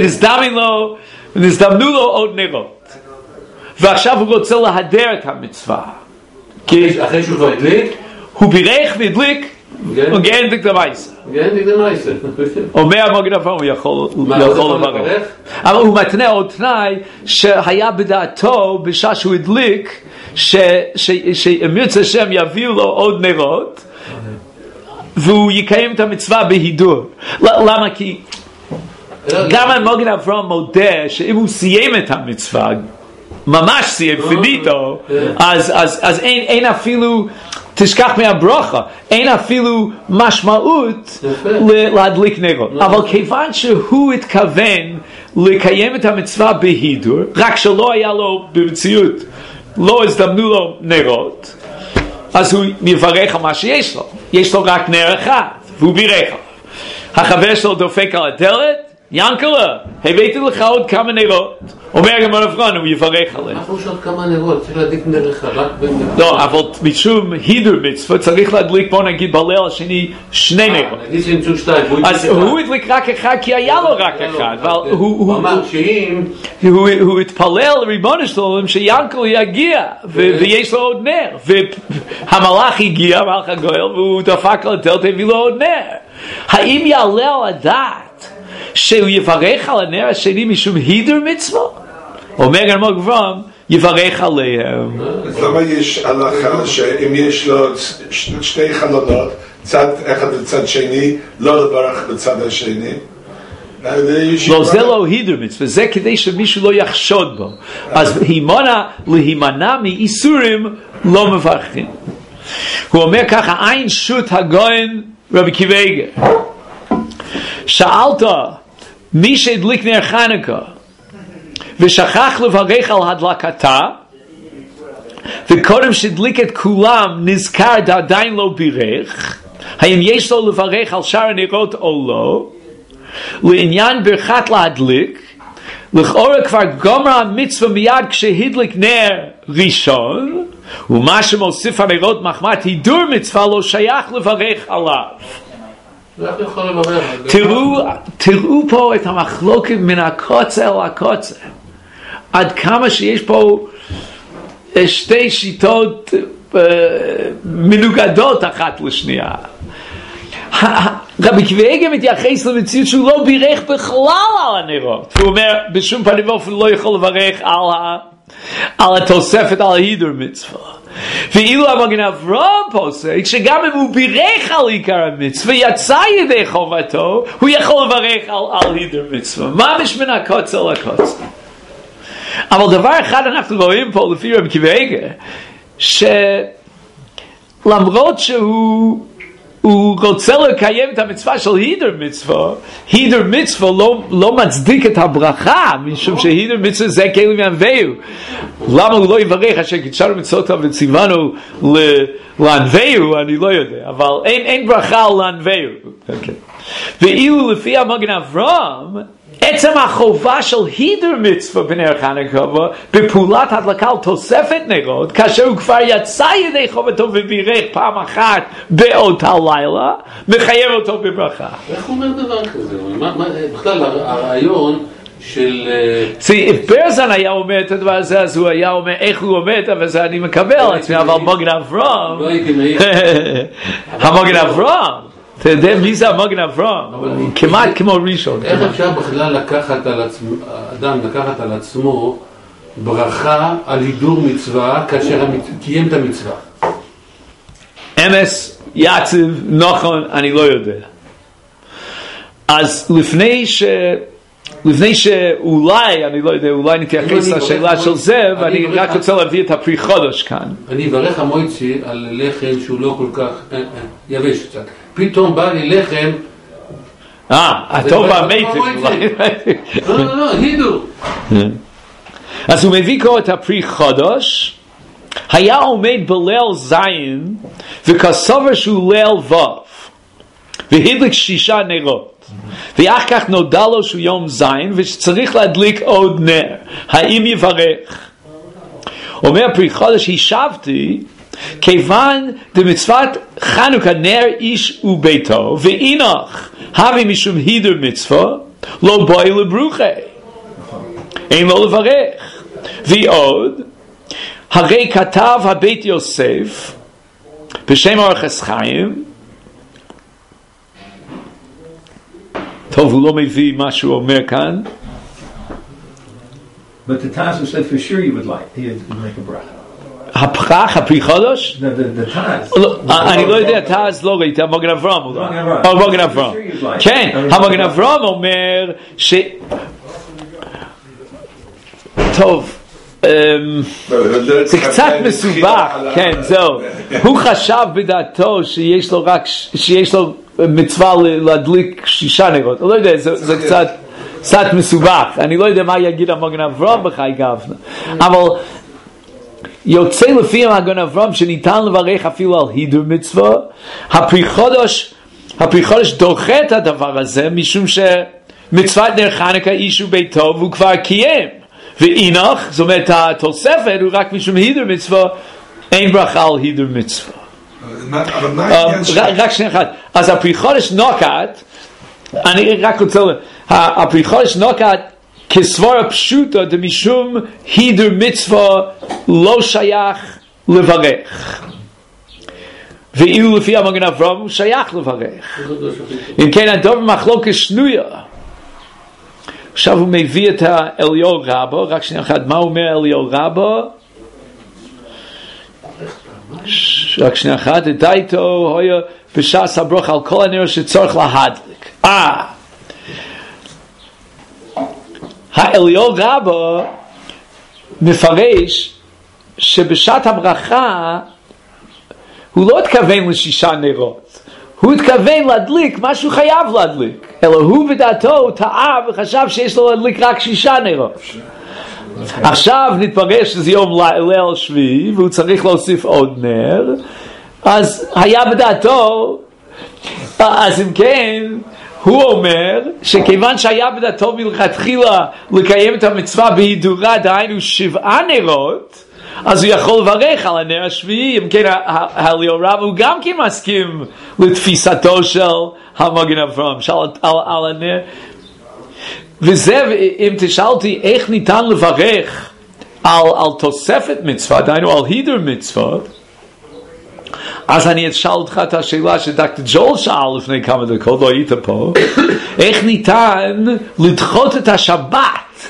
נזדמנו לו עוד נרות. ועכשיו הוא רוצה להדר את המצווה. אחרי שהוא כבר הדליק? הוא בירך והדליק, וגאנדיק דמייסה. גאנדיק דמייסה. אומר המגן אברהם, הוא יכול לברך. אבל הוא מתנה עוד תנאי שהיה בדעתו בשעה שהוא הדליק, שאם ירצה השם יביאו לו עוד נרות, והוא יקיים את המצווה בהידור. למה? כי גם המגן אברהם מודה שאם הוא סיים את המצווה, ממש סיים פיניטו, אז אין אפילו, תשכח מהברכה, אין אפילו משמעות להדליק נרות. אבל כיוון שהוא התכוון לקיים את המצווה בהידור, רק שלא היה לו במציאות, לא הזדמנו לו נרות, אז הוא מברך על מה שיש לו. יש לו רק נר אחד, והוא בירך עליו. החבר שלו דופק על הדלת, ינקלה, הבאתי לך עוד כמה נרות. אומר גם הרב, הוא יברך עליהם. אנחנו יש עוד כמה נרות, צריך להדליק נר אחד, רק בין נרות. לא, אבל משום הידור מצווה צריך להדליק, בוא נגיד בליל השני, שני נרות. נגיד שנמצאו שתיים, אז הוא הדליק רק אחד כי היה לו רק אחד, אבל הוא אמר שאם הוא התפלל לריבונו של עולם שיענקל יגיע ויש לו עוד נר, והמלאך הגיע, מלאך הגואל, והוא דפק על הדלת והביא לו עוד נר. האם יעלה על הדעת שהוא יברך על הנר השני משום הידור מצווה? אומר גם אברהם, יברך עליהם. אז למה יש הלכה שאם יש לו שתי חלונות, צד אחד וצד שני, לא לברך בצד השני? לא, זה לא הידור מצווה, זה כדי שמישהו לא יחשוד בו. אז להימנע מאיסורים לא מברכים. הוא אומר ככה, אין שוט הגוין רבי עקיבא איגר. שאלת, מי שהדליק נר חנוכה ושכח לברך על הדלקתה, וקודם שהדליק את כולם נזכר עדיין לא בירך, האם יש לו לברך על שאר הנרות או לא? לעניין ברכת להדליק, לכאורה כבר גמרה המצווה מיד כשהדליק נר ראשון, ומה שמוסיף הנרות מחמת הידור מצווה לא שייך לברך עליו. תראו פה את המחלוקת מן הקוצה אל הקוצה, עד כמה שיש פה שתי שיטות מנוגדות אחת לשנייה. רבי עקיבא איגר מתייחס למציאות שהוא לא בירך בכלל על הנרות, הוא אומר בשום פנים ואופן לא יכול לברך על התוספת על ההידור מצווה. ואילו המגן אברהם פוסק שגם אם הוא בירך על עיקר המצווה יצא ידי חובתו, הוא יכול לברך על הידור מצווה. מה מן הקוצה לקוצה? אבל דבר אחד אנחנו רואים פה לפי רבי עקיבא איגר, שלמרות שהוא רוצה לקיים את המצווה של הידור מצווה לא מצדיק את הברכה, משום שהידור מצווה זה כאילו מענווהו. למה הוא לא יברך אשר קידשנו מצוותיו וציוונו לענווהו, אני לא יודע, אבל אין ברכה על לענווהו. ואילו לפי המגן אברהם, עצם החובה של הידור מצווה בנר חנוכה בפעולת הדלקה על תוספת נרות, כאשר הוא כבר יצא ידי חובתו ובירך פעם אחת באותה לילה, מחייב אותו בברכה. איך הוא אומר דבר כזה? בכלל הרעיון של... if ברזן היה אומר את הדבר הזה, אז הוא היה אומר איך הוא אומר את זה, אני מקבל על עצמי, אבל מגן אברהם, המגן אברהם, אתה יודע מי זה המגן אברהם? כמעט כמו ראשון. איך אפשר בכלל אדם לקחת על עצמו ברכה על הידור מצווה כאשר קיים את המצווה? אמס יעצב, נכון, אני לא יודע. אז לפני שאולי, אני לא יודע, אולי נתייחס לשאלה של זה, ואני רק רוצה להביא את הפרי חודש כאן. אני אברך המויצי על לחם שהוא לא כל כך יבש קצת. פתאום בא לי לחם... הטוב והמתק. לא, הידור. אז הוא מביא כבר את הפרי חודש, היה עומד בליל זין, וכסובר שהוא ליל וו, והדליק 6 נרות. ואח כך נודע לו שהוא יום זין ושצריך להדליק עוד נר. האם יברך? אומר פרי חודש, השבתי כיוון דמצוות חנוכה נר איש וביתו ואינך הבי משום הידר מצווה לא בואי לברוכה, אין לו לברך. ועוד הרי כתב הבית יוסף בשם אורחס חיים, טוב, הוא לא מביא מה שהוא אומר כאן. But the Taz said for sure you would make a bracha. הפרי חודש? The Taz. אני לא יודע, תז לא ראיתי, המגן אברהם. המגן אברהם. כן, המגן אברהם אומר ש... טוב, זה קצת מסובך, כן, זהו. הוא חשב בדעתו שיש לו מצווה להדליק 6 נרות. אני לא יודע, זה קצת מסובך. אני לא יודע מה יגיד המגן אברהם בחי גפנה. אבל יוצא לפי המגן אברהם שניתן לברך אפילו על הידר מצווה. הפרי חודש דוחה את הדבר הזה, משום שמצוות נר חנוכה איש וביתו והוא כבר קיים. ואינך, זאת אומרת התוספת הוא רק משום הידר מצווה, אין ברכה על הידר מצווה. רק שנייה אחת. אז הפרי חודש נוקט, אני רק רוצה הפרי חודש נוקט כסברה פשוטה דמשום הידר מצווה לא שייך לברך, ואילו לפי המגן אברהם הוא שייך לברך. אם כן הדבר מחלוקת שנויה. עכשיו הוא מביא את אליהו רבו, רק שנייה אחת, מה הוא אומר אליהו רבו? רק שנייה אחת, דייתו הויה בשעס הברוכה על כל הנר שצורך להדליק. האליהו רבו מפרש שבשעת הברכה הוא לא התכוון ל6 נרות, הוא התכוון להדליק מה שהוא חייב להדליק, אלא הוא בדעתו הוא טעה וחשב שיש לו להדליק רק 6 נרות. עכשיו נתברר שזה יום ליל שביעי והוא צריך להוסיף עוד נר, אז היה בדעתו, אז אם כן הוא אומר שכיוון שהיה בדעתו מלכתחילה לקיים את המצווה בהידורה, דהיינו 7 נרות, אז הוא יכול לברך על הנר השביעי. אם כן האליהו רבו הוא גם כן מסכים לתפיסתו של המגן אברהם על הנר. וזה, אם תשאלתי איך ניתן לברך על תוספת מצווה, דהיינו על הידר מצווה, אז אני אשאל אותך את השאלה שדוקטור ג'ול שאל לפני כמה דקות, לא היית פה, איך ניתן לדחות את השבת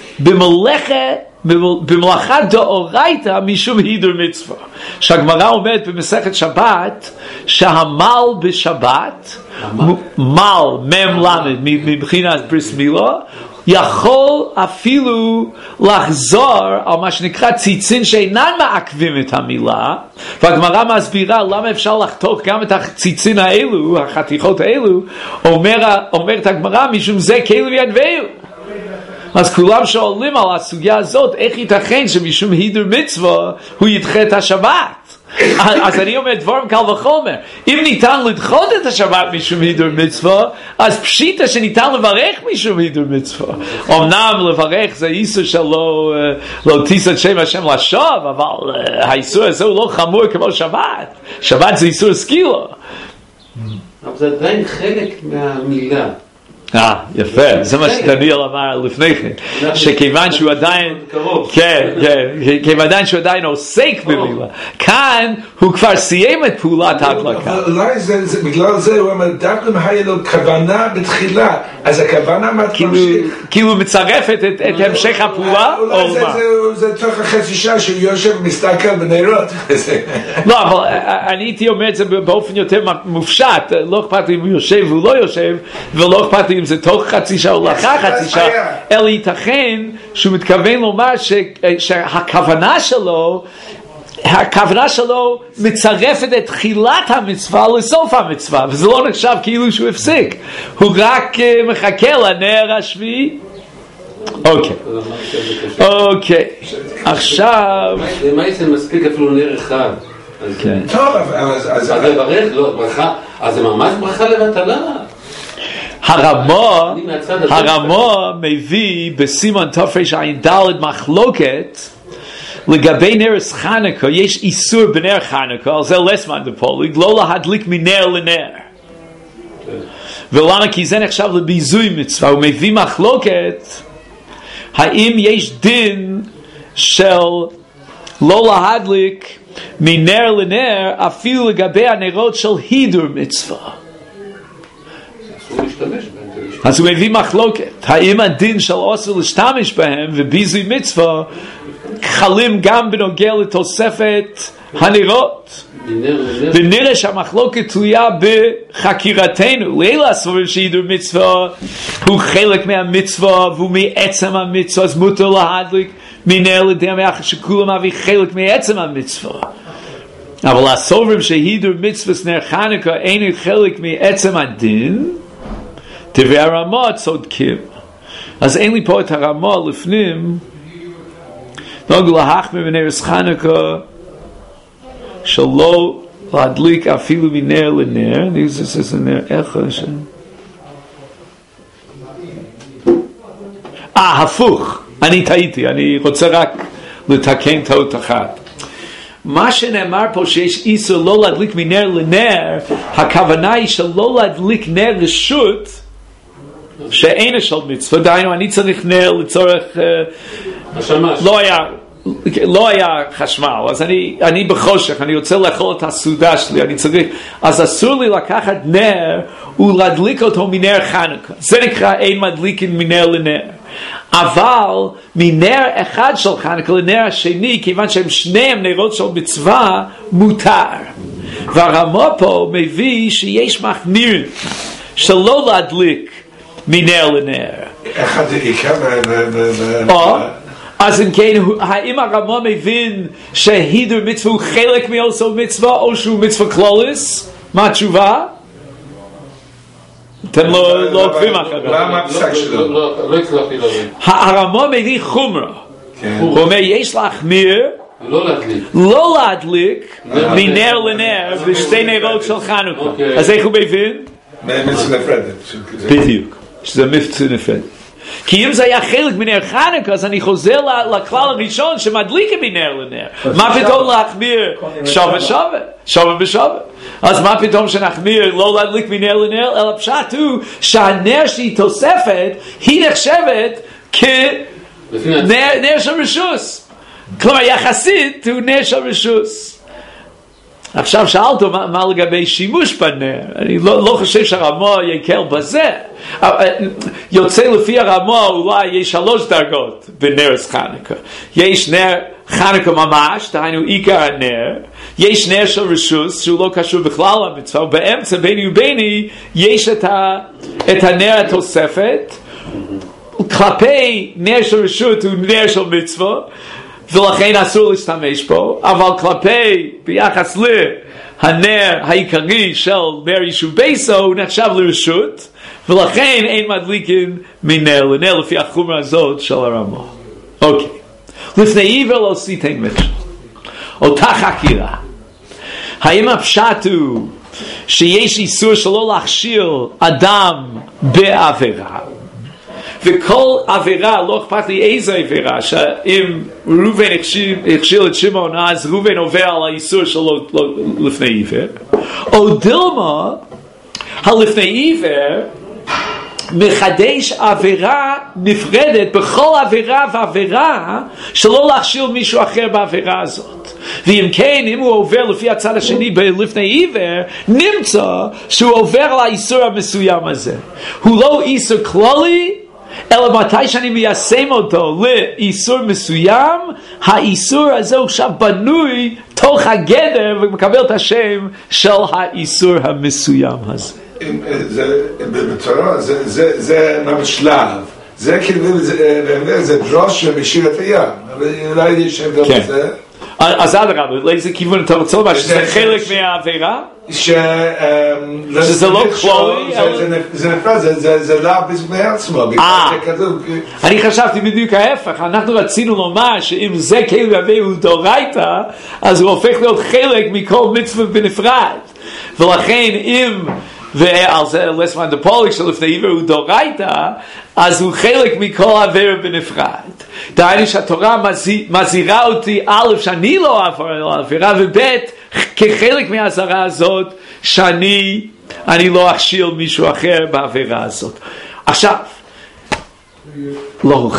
במלאכה דאורייתא משום הידר מצווה. שהגמרא אומרת במסכת שבת שהמל בשבת, מל מם מבחינת בריס מילה, יכול אפילו לחזור על מה שנקרא ציצין שאינן מעכבים את המילה, והגמרא מסבירה למה אפשר לחתוך גם את הציצין האלו, החתיכות האלו. אומרת הגמרא משום זה כאילו ידבהו. אז כולם שואלים על הסוגיה הזאת, איך ייתכן שמשום הידר מצווה הוא ידחה את השבת? אז אני אומר דברים קל וחומר, אם ניתן לדחות את השבת משום הידר מצווה, אז פשיטה שניתן לברך משום הידר מצווה. אמנם לברך זה איסור שלא לא תישא את שם השם לשווא, אבל האיסור הזה הוא לא חמור כמו שבת. שבת זה איסור סקילה. אבל זה עדיין חלק מהמילה. יפה, זה מה שדניאל אמר לפני כן, שכיוון שהוא עדיין, כיוון שהוא עדיין עוסק במילה, כאן הוא כבר סיים את פעולת ההדלקה. אולי בגלל זה הוא אומר, דווקא אם היה לו כוונה בתחילה, אז הכוונה כאילו מצרפת את המשך הפעולה, אולי זה תוך החצי שעה שהוא יושב ומסתכל בנרות. לא, אבל אני הייתי אומר את זה באופן יותר מופשט, לא אכפת לי אם הוא יושב והוא לא יושב, ולא אכפת לי אם זה תוך חצי שעה או לאחר חצי שעה, אלא ייתכן שהוא מתכוון לומר שהכוונה שלו מצרפת את תחילת המצווה לסוף המצווה, וזה לא נחשב כאילו שהוא הפסיק, הוא רק מחכה לנר השביעי. אוקיי, עכשיו למה זה מספיק אפילו נר אחד? טוב, אז לברך, לא, ברכה, אז זה ממש ברכה לבטלה. הרמה מביא בסימן תרע"ד מחלוקת לגבי נרס חנוכה. יש איסור בנר חנוכה, על זה לסמן דפוליג, לא להדליק מנר לנר. ולמה? כי זה נחשב לביזוי מצווה. הוא מביא מחלוקת האם יש דין של לא להדליק מנר לנר אפילו לגבי הנרות של הידור מצווה. אז הוא מביא מחלוקת האם הדין של אוסר להשתמש בהם וביזוי מצווה חלים גם בנוגע לתוספת הנרות. ונראה שהמחלוקת תלויה בחקירתנו. לילה הסבורים שהידור מצווה הוא חלק מהמצווה והוא מעצם המצווה, אז מותר להדליק מנר לנר מאחר שכולם מביא חלק מעצם המצווה. אבל הסוברים שהידור מצווה נר חנוכה אינו חלק מעצם הדין, דברי הרמה צודקים. אז אין לי פה את הרמה לפנים. נהוג להחמיר בנרס חנוכה שלא להדליק אפילו מנר לנר. זה נר אחד הפוך, אני טעיתי, אני רוצה רק לתקן טעות אחת. מה שנאמר פה שיש איסור לא להדליק מנר לנר, הכוונה היא שלא להדליק נר רשות שאין של מצווה. דהיינו, אני צריך נר לצורך לא היה חשמל, אז אני בחושך, אני רוצה לאכול את הסעודה שלי, אני צריך, אז אסור לי לקחת נר ולהדליק אותו מנר חנוכה. זה נקרא אין מדליקין מנר לנר. אבל מנר אחד של חנוכה לנר השני, כיוון שהם שניהם נרות של מצווה, מותר. והרמה פה מביא שיש מחמיר שלא להדליק מנר לנר. אחד עיקר אז אם כן, האם הרמה מבין שהידור מצווה הוא חלק מעושו מצווה או שהוא מצווה כלולס? מה התשובה? אתם לא עוקבים אחריו. למה הפסק שלו? לא הצלחתי להבין. הרמה מביא חומרה. הוא אומר יש להחמיר לא להדליק מנר לנר בשתי נרות של חנוכה. אז איך הוא מבין? מצווה נפרדת. בדיוק, שזה מצווה נפרדת. כי אם זה היה חלק מנר חנוכה, אז אני חוזר לכלל הראשון שמדליקים מנר לנר. מה פתאום להחמיר שווה בשווה? אז מה פתאום שנחמיר לא להדליק מנר לנר? אלא פשט הוא שהנר שהיא תוספת היא נחשבת כנר של רשוס. כלומר יחסית הוא נר של רשוס. עכשיו שאלתו מה לגבי שימוש בנר. אני לא חושב שהרמה יקל בזה. יוצא לפי הרמה אולי יש 3 דרגות בנרס חנוכה. יש נר חנוכה ממש, דהיינו עיקר הנר. יש נר של רשוס שהוא לא קשור בכלל למצווה, ובאמצע ביני וביני יש את הנר התוספת. כלפי נר של רשות הוא נר של מצווה, ולכן אסור להשתמש בו, אבל כלפי ביחס להנר העיקרי של נר יישוב בייסו הוא נחשב לרשות, ולכן אין מדליקין מנר לנר לפי החומרה הזאת של הרמה. אוקיי, לפני עיוור לא עשיתם מצווה. אותה חקירה, האם הפשט הוא שיש איסור שלא להכשיל אדם בעבירה, וכל עבירה, לא אכפת לי איזה עבירה, שאם ראובן הכשיל את שמעון, אז ראובן עובר על האיסור שלו לפני עיוור, או דילמה, הלפני עיוור מחדש עבירה נפרדת בכל עבירה ועבירה שלא להכשיל מישהו אחר בעבירה הזאת. ואם כן, אם הוא עובר לפי הצד השני לפני עיוור, נמצא שהוא עובר על האיסור המסוים הזה. הוא לא איסור כללי, אלא מתי שאני מיישם אותו לאיסור מסוים, האיסור הזה עכשיו בנוי תוך הגדר ומקבל את השם של האיסור המסוים הזה. בתורה זה ממש שלב, זה כאילו זה דרוש משיר את הים, אבל אולי יש הבדל בזה. אז עד הרבה, לאיזה כיוון אתה רוצה לומר שזה חלק מהעבירה? שזה לא כללי? זה נפרד, זה לא בפני עצמו. אני חשבתי בדיוק ההפך, אנחנו רצינו לומר שאם זה כאילו הוא דאורייתא, אז הוא הופך להיות חלק מכל מצווה בנפרד, ולכן אם ועל זה לסמן דפוליק שלפני עיוור הוא דאורייתא, אז הוא חלק מכל עבירה בנפרד. דהיינו שהתורה מזהירה אותי א' שאני לא אעבור על העבירה, וב' כחלק מהאזהרה הזאת שאני לא אכשיל מישהו אחר בעבירה הזאת. עכשיו לא,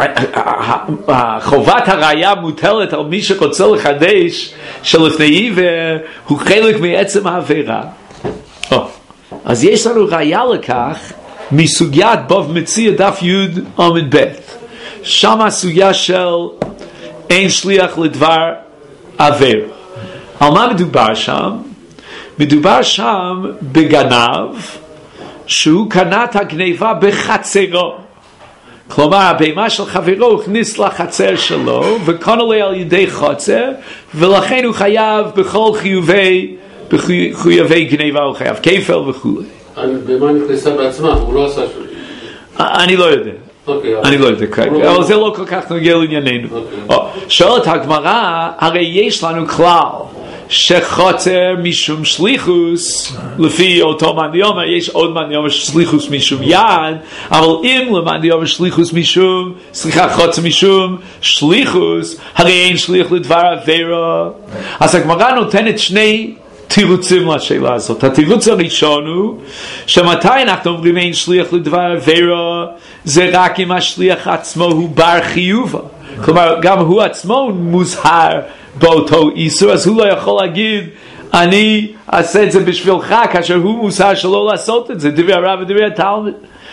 חובת הראיה מוטלת על מי שרוצה לחדש שלפני עיוור הוא חלק מעצם העבירה. אז יש לנו ראיה לכך מסוגיית בב מציע דף י' עמוד ב', שם הסוגיה של אין שליח לדבר עבר. על מה מדובר שם? מדובר שם בגנב שהוא קנה את הגניבה בחצרו, כלומר הבהמה של חברו הכניס לחצר שלו וקנה לי על ידי חצר, ולכן הוא חייב בכל חיובי גניבה, הוא חייב כפל וכו'. בהמה נכנסה בעצמה, הוא לא עשה שום. אני לא יודע. אני לא יודע, אבל זה לא כל כך נוגע לענייננו. שואלת הגמרא, הרי יש לנו כלל שחוצר משום שליחוס, לפי אותו מאן דאמר, יש עוד מאן דאמר שליחוס משום יד, אבל אם למאן דאמר שליחוס משום, חוצר משום שליחוס, הרי אין שליח לדבר עבירה. אז הגמרא נותנת שני תירוצים לשאלה הזאת. התירוץ הראשון הוא שמתי אנחנו אומרים אין שליח לדבר עבירה, זה רק אם השליח עצמו הוא בר חיובה, כלומר גם הוא עצמו מוזהר באותו איסור, אז הוא לא יכול להגיד אני אעשה את זה בשבילך כאשר הוא מוזהר שלא לעשות את זה, דברי הרב ודברי התלמיד.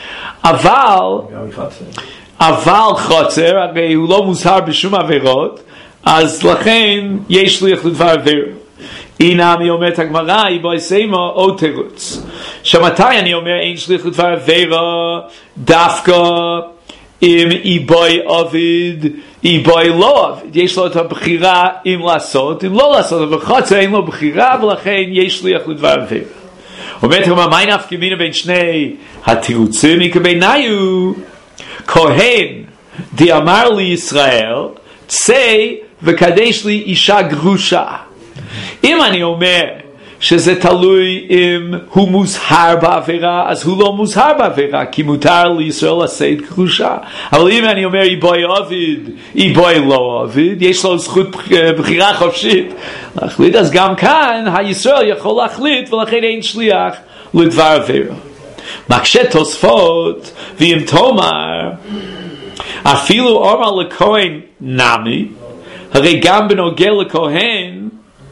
אבל חוצר הרי הוא לא מוזהר בשום עבירות, אז לכן יש שליח לדבר עבירה. הנה אני אומרת הגמרא, איבוי סיימה עוד תירוץ, שמתי אני אומר אין שליח לדבר עבירה דווקא אם איבוי עובד, איבוי לא עובד, יש לו את הבחירה אם לעשות, אם לא לעשות, אבל חוצר אין לו בחירה ולכן יש שליח לדבר עבירה. אומרת הגמרא, מה נפקא מינה בין שני התירוצים? בעיניו כהן דאמר לי ישראל צא וקדש לי אישה גרושה. אם אני אומר שזה תלוי אם הוא מוזהר בעבירה, אז הוא לא מוזהר בעבירה, כי מותר לישראל לשאת גרושה. אבל אם אני אומר איבוי עובד, איבוי לא עובד, יש לו זכות בחירה חופשית להחליט, אז גם כאן הישראל יכול להחליט, ולכן אין שליח לדבר עבירה. מקשה תוספות, ואם תאמר אפילו אומר לכהן נמי, הרי גם בנוגע לכהן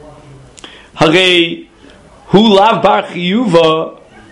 הרי הוא לאו בר חיובה,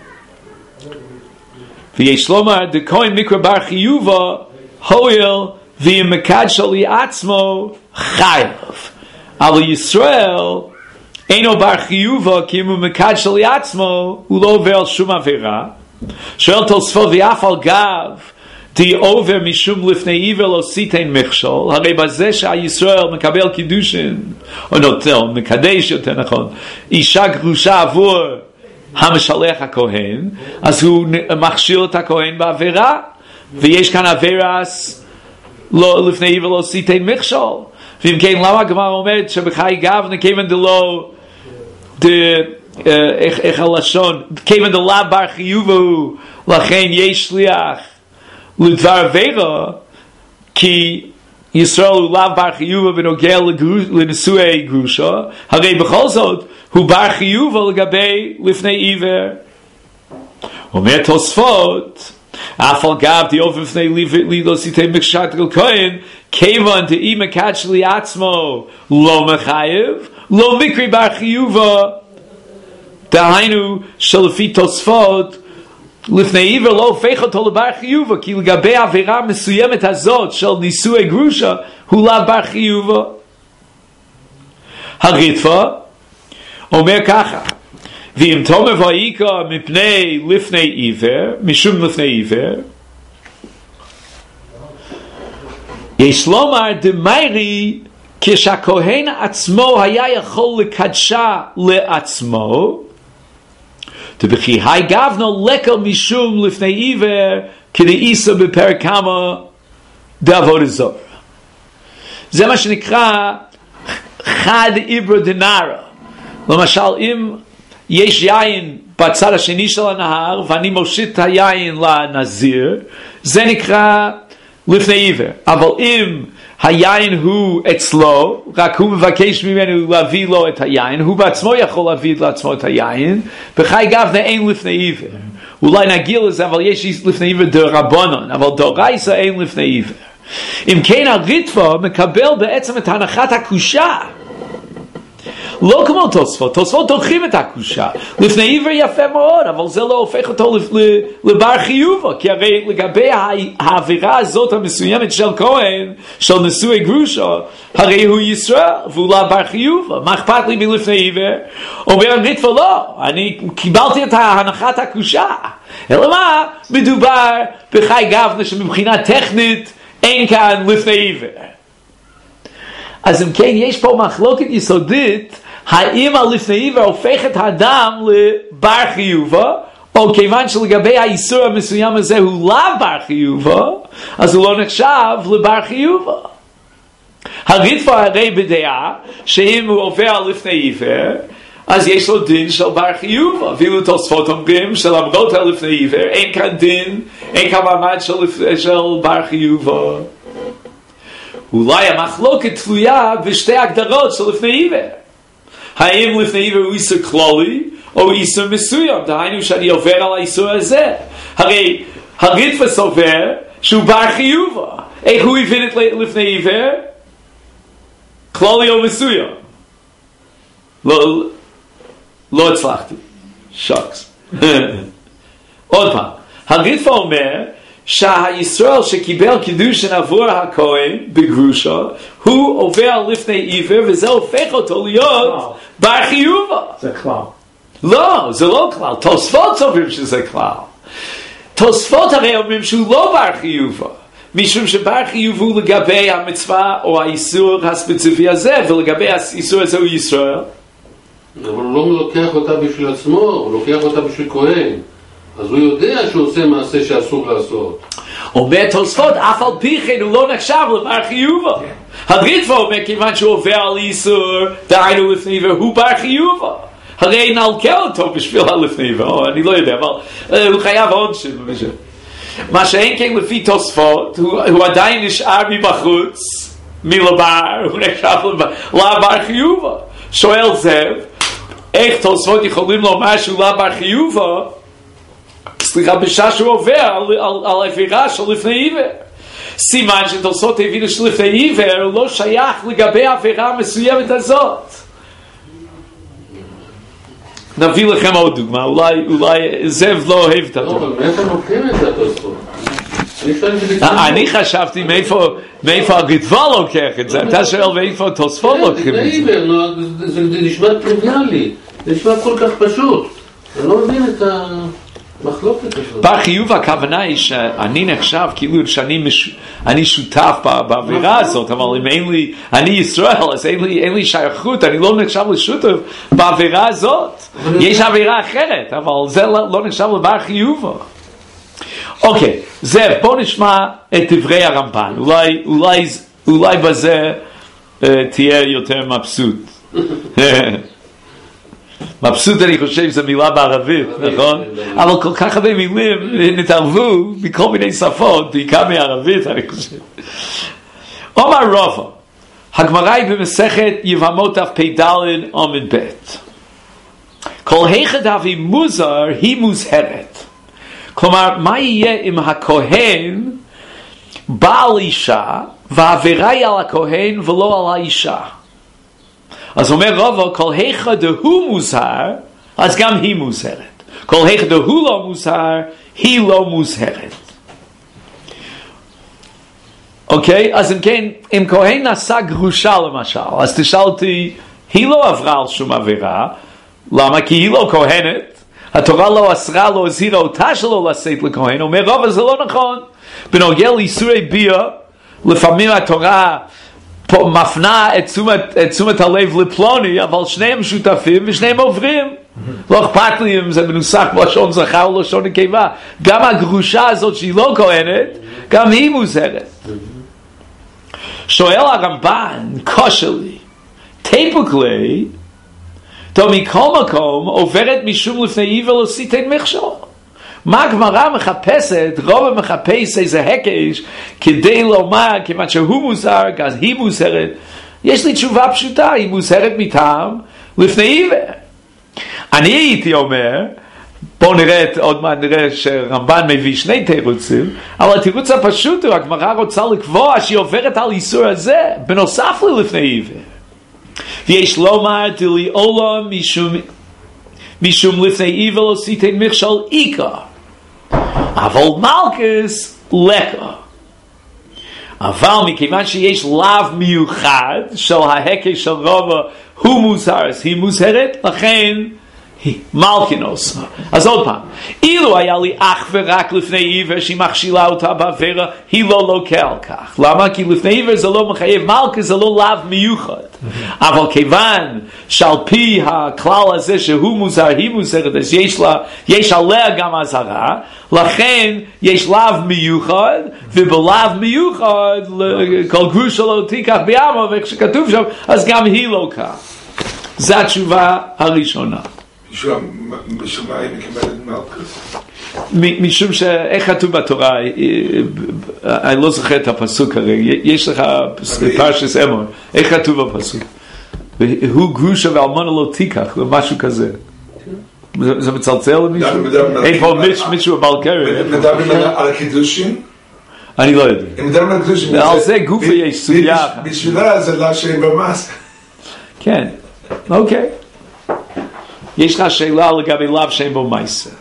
ויש לומר דכהן מקרא בר חיובה הואיל ואם מקדש לי עצמו חייב, אבל ישראל אינו בר חיובה כי אם הוא מקדש לי עצמו הוא לא עובר על שום עבירה. שואל תוספות ואף על גב די עובר משום לפני עיוור לא סיתן מכשול, הרי בזה שהישראל מקבל קידושין או נוטל, מקדש יותר נכון, אישה גרושה עבור המשלח הכהן, אז הוא מכשיל את הכהן בעבירה, ויש כאן עבירה לא, לפני עיוור לא סיתן מכשול. ואם כן, למה הגמרא אומרת שבחי גבנה כיוון דלא איך הלשון, כיוון דלא בר חיובה הוא, לכן יש שליח לדבר עבירה, כי ישראל הוא לאו בר חיובה בנוגע לנישואי גרושה, הרי בכל זאת הוא בר חיובה לגבי לפני עיוור. אומר תוספות Afal gav the oven fnei lilo sitei mikshat el kohen kevan to ima kachli atzmo lo mechayev lo mikri bar chiyuva dahainu shalafi tosfot lifnei iver lo fechot lo bar chiyuva ki l'gabei avera mesuyemet hazot shel nisui grusha hu la bar chiyuva Haritva Omer kacha V'im tomer v'ayika mipnei lifnei iver mishum lifnei iver Yesh lomar d'mayri kishakohen atzmo haya yachol lekadsha leatzmo T'bechi hay gavno lekel mishum lifnei iver k'de'isa b'perkama d'avod zor זה מה שנקרא חד איברו דנרה. למשל, אם יש יין בצד השני של הנהר, ואני מושיט היין לנזיר, זה נקרא לפני עיוור. אבל אם היין הוא אצלו, רק הוא מבקש ממנו להביא לו את היין, הוא בעצמו יכול להביא לעצמו את היין, בחי גבנה אין לפני עיוור. אולי נגיע לזה, אבל יש לפני עיוור דרבנן, אבל דאורייתא אין לפני עיוור. אם כן הריטב"א מקבל בעצם את הנחת הקושה, לא כמו תוספות, תוספות דוחים את הקושה, לפני עיוור יפה מאוד, אבל זה לא הופך אותו לבר חיובה, כי הרי לגבי האווירה הזאת המסוימת של כהן, של נשואי גרושה, הרי הוא ישראל, והוא לא בר חיובה, מה אכפת לי מלפני עיוור? אומר הריטב"א לא, אני קיבלתי את הנחת הקושה, אלא מה? מדובר בחי גבנה שמבחינה טכנית, אין כאן לפני עיוור. אז אם כן, יש פה מחלוקת יסודית, האם הלפני עיוור הופך את האדם לבר חיובה, או כיוון שלגבי האיסור המסוים הזה הוא לא בר חיובה, אז הוא לא נחשב לבר חיובה. הריטב"א הרי בדעה, שאם הוא עובר לפני עיוור, אז יש לו דין של בר חיובה, ואילו תוספות אומרים שלמרות הלפני עיוור, אין כאן דין, אין כאן מעמד של בר חיובה. אולי המחלוקת תלויה בשתי הגדרות של לפני עיוור. האם לפני עיוור הוא איסור כללי, או איסור מסוים, דהיינו שאני עובר על האיסור הזה. הרי הריטב"א סובר שהוא בר חיובה. איך הוא הבין את לפני עיוור? כללי או מסוים? לא הצלחתי. שוקס. עוד פעם. הריטב"א אומר שהישראל שקיבל קידושין עבור הכהן בגרושה, הוא עובר לפני עיוור, וזה הופך אותו להיות בר חיובה. זה כלל. לא, זה לא כלל. תוספות אומרים שזה כלל. תוספות הרי אומרים שהוא לא בר חיובה. משום שבר חיוב הוא לגבי המצווה או האיסור הספציפי הזה, ולגבי האיסור הזה הוא ישראל. אבל הוא לא לוקח אותה בשביל עצמו, הוא לוקח אותה בשביל כהן. אז הוא יודע שהוא עושה מעשה שאסור לעשות. אומר תוספות, אף על פי כן הוא לא נחשב לבר חיובה. הריטב"א אומר כיוון שהוא עובר על איסור, דהיינו לפני עיוור, הוא בר חיובה. הרי נלקה אותו בשביל הלפני עיוור, אני לא יודע, אבל הוא חייב עונשין. מה שאין כן לפי תוספות, הוא עדיין נשאר מבחוץ, מלבר, הוא נחשב לבר חיובה. שואל זאב, איך תוספות יכולים לומר שהוא לבר חיובה, סליחה, בשעה שהוא עובר על האווירה של לפני עיוור. סימן שתוספות הבינו שלפני עיוור הוא לא שייך לגבי האווירה המסוימת הזאת. נביא לכם עוד דוגמה, אולי זאב לא אוהב את הדוגמה. אבל מאיפה לוקחים את התוספות? אני חשבתי מאיפה הריטב"א לוקח את זה, אתה שואל מאיפה תוספות לוקחים את זה. זה נשמע טריוויאלי, זה נשמע כל כך פשוט. אני לא מבין את המחלוקת הזאת. בר חיוב הכוונה היא שאני נחשב כאילו שאני שותף באווירה הזאת, אבל אם אין לי, אני ישראל, אז אין לי שייכות, אני לא נחשב לשותף באווירה הזאת. יש אווירה אחרת, אבל זה לא נחשב לבר חיוב. אוקיי, זאב, בוא נשמע את דברי הרמב"ן, אולי בזה תהיה יותר מבסוט. מבסוט אני חושב זו מילה בערבית, נכון? אבל כל כך הרבה מילים נתערבו מכל מיני שפות, בעיקר מערבית אני חושב. אומר רבא, הגמרא היא במסכת יבמות דף פ"ד עמוד ב'. כל היכא דהווי מוזר היא מוזהרת. כלומר, מה יהיה אם הכהן בעל אישה, והעבירה היא על הכהן ולא על האישה? אז אומר רבא, כל היכא דהוא מוזהר, אז גם היא מוזהרת. כל היכא דהוא לא מוזהר, היא לא מוזהרת. אוקיי? אז אם כן, אם כהן נשא גרושה למשל, אז תשאל אותי, היא לא עברה על שום עבירה. למה? כי היא לא כהנת. התורה לא אסרה, לא הזהירה אותה שלא לשאת לכהן. אומר רבא, זה לא נכון. בנוגע לאיסורי ביאה, לפעמים התורה מפנה את תשומת הלב לפלוני, אבל שניהם שותפים ושניהם עוברים. לא אכפת לי אם זה מנוסח בלשון זכר או לשון נקבה. גם הגרושה הזאת שהיא לא כהנת, גם היא מוזהרת. שואל הרמב"ן, קשה לי, טיפוקלי, מכל מקום עוברת משום לפני עיוור לא סיתן מכשול. מה הגמרא מחפשת? רבא מחפש איזה הקש כדי לומר, כיוון שהוא מוזהר, אז היא מוזהרת. יש לי תשובה פשוטה, היא מוזהרת מטעם לפני עיוור. אני הייתי אומר, בואו נראה, עוד מעט נראה שרמב"ן מביא שני תירוצים, אבל התירוץ הפשוט הוא, הגמרא רוצה לקבוע שהיא עוברת על איסור הזה, בנוסף ללפני עיוור. ויש לומר דלי עולם משום לפני עיוור לא סיתן מכשול איקה, אבל מלכס לקה. אבל מכיוון שיש לאו מיוחד של ההקש של רבא הוא מוזהר, היא מוזהרת, לכן מלכינוס. אז עוד פעם, אילו היה לי אך ורק לפני עיוור שהיא מכשילה אותה בעבירה, היא לא לוקה על כך. למה? כי לפני עיוור זה לא מחייב, מלכה זה לא לאו מיוחד. אבל כיוון שעל פי הכלל הזה שהוא מוזהר, היא מוזהרת, אז יש עליה גם אזהרה, לכן יש לאו מיוחד, ובלאו מיוחד כל גרושה לא תיקח בימה, וכשכתוב שם, אז גם היא לוקה. זו התשובה הראשונה. משום מה היא מקבלת מלכוס? משום שאיך כתוב בתורה, אני לא זוכר את הפסוק הרגע, יש לך פרשת אמור, איך כתוב בפסוק? הוא גרושה ואלמנה לא תיקח, או משהו כזה. זה מצלצל למישהו? אין פה מישהו בבלקרי. מדברים על הקידושים? אני לא יודע. אם מדברים על הקידושים, על זה גופה יש סוגיה. בשבילה זה לא שאין במס. כן, אוקיי. יש לך שאלה לגבי לאו שאין בו מייסה.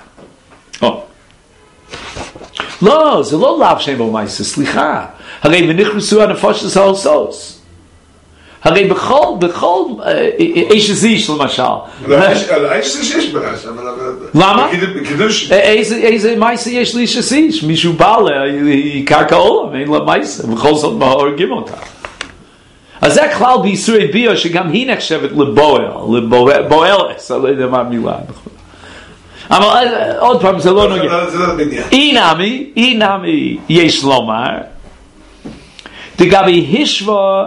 לא, זה לא לאו שאין בו מייסה, סליחה. הרי ונכנסו הנפושת ההוסוס. הרי בכל איש איש למשל. איש איש ברש, אבל... למה? בקידוש. איזה מייסה יש לאיש איש? מישהו בא היא קרקע עולם, אין לה מייסה, ובכל זאת מה הורגים אותה. אז זה הכלל באיסורי ביאה שגם היא נחשבת לבועלס, אני לא יודע מה המילה. אבל עוד פעם זה לא נוגע. אי נמי יש לומר, דגבי השווה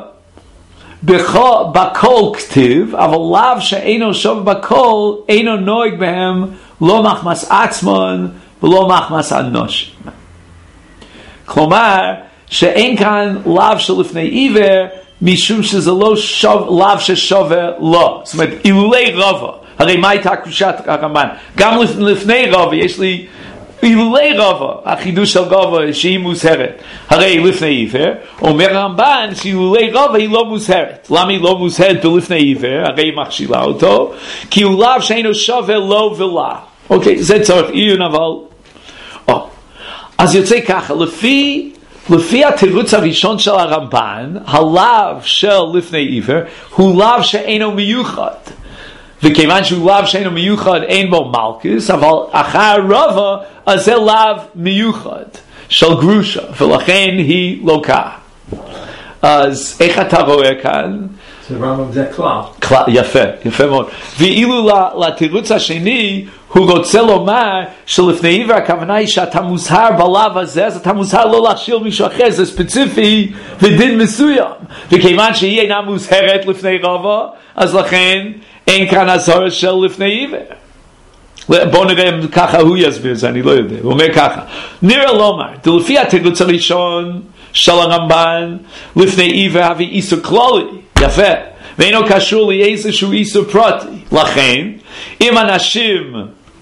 בכל כתיב, אבל לאו שאינו שווה בכל, אינו נוהג בהם לא מחמס עצמון ולא מחמס אנושים. כלומר, שאין כאן לאו שלפני עיוור, משום שזה לא לאו ששווה לא. זאת אומרת, אילולי רבא. הרי מה הייתה קושת הרמב"ן? גם לפני רבא יש לי אילולי רבא, החידוש של רבא שהיא מוזהרת. הרי לפני עיוור, אומר הרמב"ן שאילולי רבא היא לא מוזהרת. למה היא לא מוזהרת בלפני עיוור? הרי היא מכשילה אותו. כי הוא לאו שאינו שווה לא ולא. אוקיי, זה צורך עיון אבל... אז יוצא ככה, לפי התירוץ הראשון של הרמב"ן, הלאו של לפני עיוור הוא לאו שאינו מיוחד. וכיוון שהוא לאו שאינו מיוחד אין בו מלכוס, אבל אחר רבא, אז זה לאו מיוחד של גרושה, ולכן היא לוקה. אז איך אתה רואה כאן? זה רמב"ם זה כלל. יפה מאוד. ואילו לתירוץ השני, הוא רוצה לומר שלפני עיוור הכוונה היא שאתה מוזהר בלאו הזה, אז אתה מוזהר לא להכשיל מישהו אחר, זה ספציפי ודין מסוים. וכיוון שהיא אינה מוזהרת לפני רבא, אז לכן אין כאן אזהרה של לפני עיוור. בואו נראה אם ככה הוא יסביר זה, אני לא יודע. הוא אומר ככה, נראה לומר, לפי התירוץ הראשון של הרמב"ן, לפני עיוור הביא איסור כללי, יפה, ואינו קשור לאיזשהו איסור פרטי. לכן, אם אנשים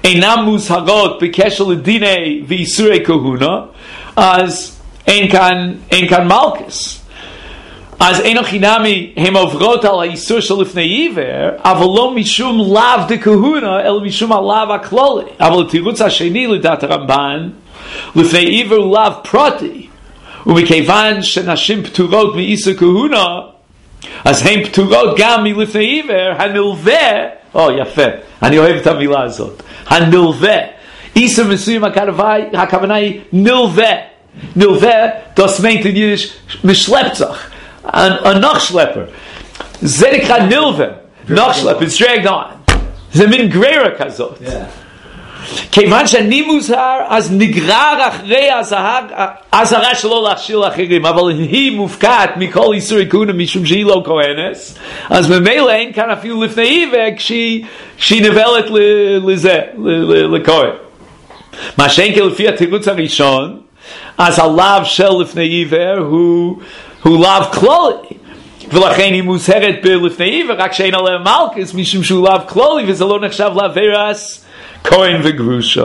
אינם מוזהרות בקשר לדיני ואיסורי כהונה, אז אין כאן מלכס. אז אין חינמי, הם עוברות על האיסור של לפני עיוור, אבל לא משום לאו דכהונה, אלא משום הלאו הכללי. אבל התירוץ השני לדעת הרמב"ן, לפני עיוור הוא לאו פרטי, ומכיוון שנשים פטורות מאיסור כהונה, אז הן פטורות גם מלפני עיוור, הנלווה, יפה, אני אוהב את המילה הזאת, הנלווה, איסור מסוים הכוונה היא נלווה, das meint in Yiddish משלפצח, a nachschlepper, זה נקרא נלווה, nachschlepper, it's dragged on, זה מין גררה כזאת. כיוון שאני מוזהר, אז נגרר אחרי הזהרה שלו להכשיל לאחרים, אבל היא מופקעת מכל איסורי כהונה משום שהיא לא כהנס, אז ממילא אין כאן אפילו לפני עיוור כשהיא נבלת לזה, לכהן. מה שאין כלפי התירוץ הראשון, אז הלאו של לפני עיוור הוא לאו כללי, ולכן היא מוזהרת בלפני עיוור, רק שאין עליה מלכס, משום שהוא לאו כללי, וזה לא נחשב לעבירת כהן וגרושה.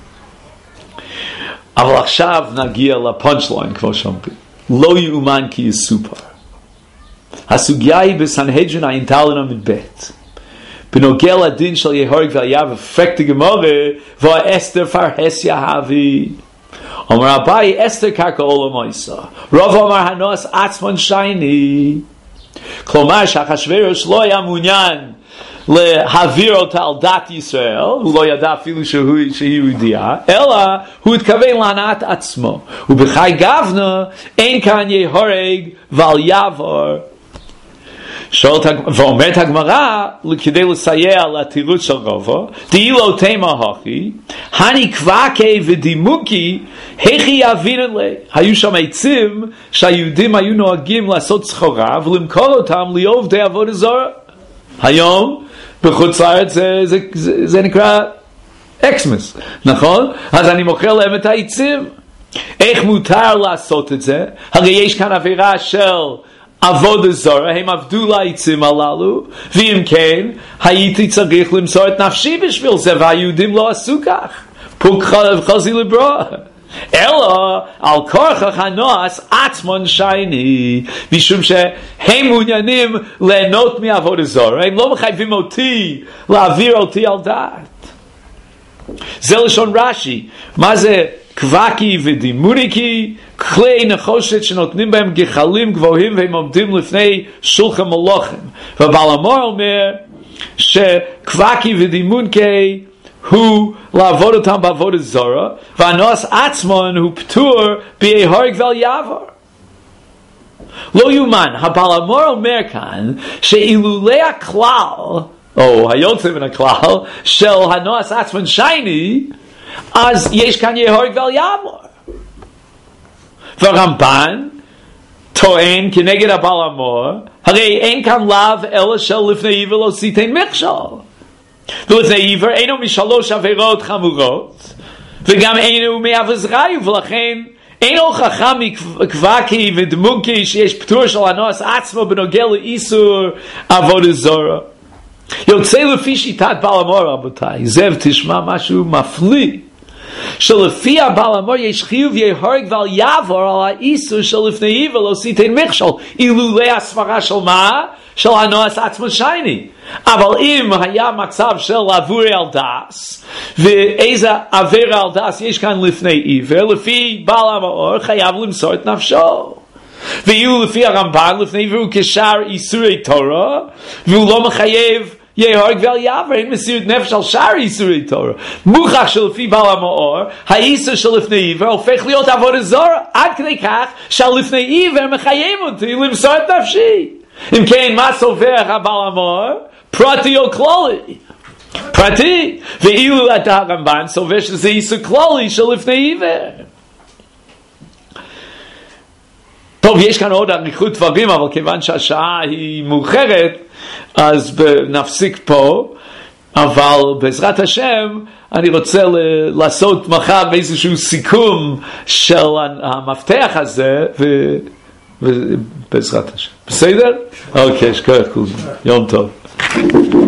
אבל עכשיו נגיע לפאנץ' ליין, כמו שאומרים. לא יאומן כי יסופר. הסוגיה היא בסנהדרין ע"ד עמוד ב', בנוגע לדין של יהורג ואליעב, פרקת הגמרא, ואסתר פרהס יהבי. אומר אביי, אסתר קרקע עולם מייסה. רב אמר הנועס עצמן שייני. כלומר שאחשוורוש לא היה מעוניין להעביר אותה על דת ישראל, הוא לא ידע אפילו שהיא יהודייה, אלא הוא התכוון להנאת עצמו. ובחי גבנה אין כאן יהורג ועל יעבור. ואומרת הגמרא, כדי לסייע לתירוץ של רבו, דאילו תימה הכי, הני קוואקי ודימוקי, הכי יאבינן לי. היו שם עצים שהיהודים היו נוהגים לעשות סחורה ולמכור אותם לעובדי עבודה זרה. היום בחוץ לארץ זה נקרא אקסמס, נכון? אז אני מוכר להם את העצים. איך מותר לעשות את זה? הרי יש כאן עבירה של עבודה זרה, הם עבדו לעצים הללו, ואם כן, הייתי צריך למסור את נפשי בשביל זה, והיהודים לא עשו כך. פוק חזי לברוע. אלא על כורך הנועס עצמון שייני, משום שהם מעוניינים ליהנות מעבודה זרה, הם לא מחייבים אותי להעביר אותי על דעת. זה לשון רש"י. מה זה קוואקי ודימוניקי? כלי נחושת שנותנים בהם גחלים גבוהים והם עומדים לפני שולחן מלוכים. ובעל המור אומר שקוואקי ודימוניקי הוא לעבוד אותם בעבודה זרה, והנועס עצמון הוא פטור ביהורג ועל יעבור. לא יומן, הבעל המור אומר כאן שאילולי הכלל, או היוצא מן הכלל, של הנועס עצמון שייני, אז יש כאן יהורג ועל יעבור. והרמב"ן טוען כנגד הבעל המור, הרי אין כאן לאו אלא של לפני עיוור לא סיתן מכשול. ולפני עיוור אינו משלוש עבירות חמורות, וגם אינו מעבזראי, ולכן אין הוכחה מקוואקי ודמוקי שיש פטור של הנועס עצמו בנוגע לאיסור עבודה זרה. יוצא לפי שיטת בעל המור, רבותיי, זאב תשמע משהו מפליא, שלפי הבעל המור יש חיוב יהורג ועל יעבור על האיסור של לפני עיוור לא סיתן מכשול, אילולי הסברה של מה? של הנועס עצמו שייני. אבל אם היה מצב של עבורי על דס, ואיזה עבירה על דס יש כאן לפני עיוור, לפי בעל המור חייב למסור את נפשו. ואילו לפי הרמב"ן לפני עיוור הוא כשאר איסורי תורה, והוא לא מחייב יהורג ועל יעבור, אין מסירות נפש על שאר איסורי תורה. מוכח שלפי בעל המאור, האיסור של לפני עיוור הופך להיות עבודה זרה, עד כדי כך שלפני עיוור מחייב אותי למסור את נפשי. אם כן, מה סובר הבעל המאור? פרטי או כללי? פרטי. ואילו הרמב"ן סובר שזה איסור כללי של לפני עיוור. טוב, יש כאן עוד אריכות דברים, אבל כיוון שהשעה היא מאוחרת, אז נפסיק פה, אבל בעזרת השם אני רוצה לעשות מחר איזשהו סיכום של המפתח הזה, ובעזרת השם. בסדר? אוקיי, שקורא כולם. יום טוב.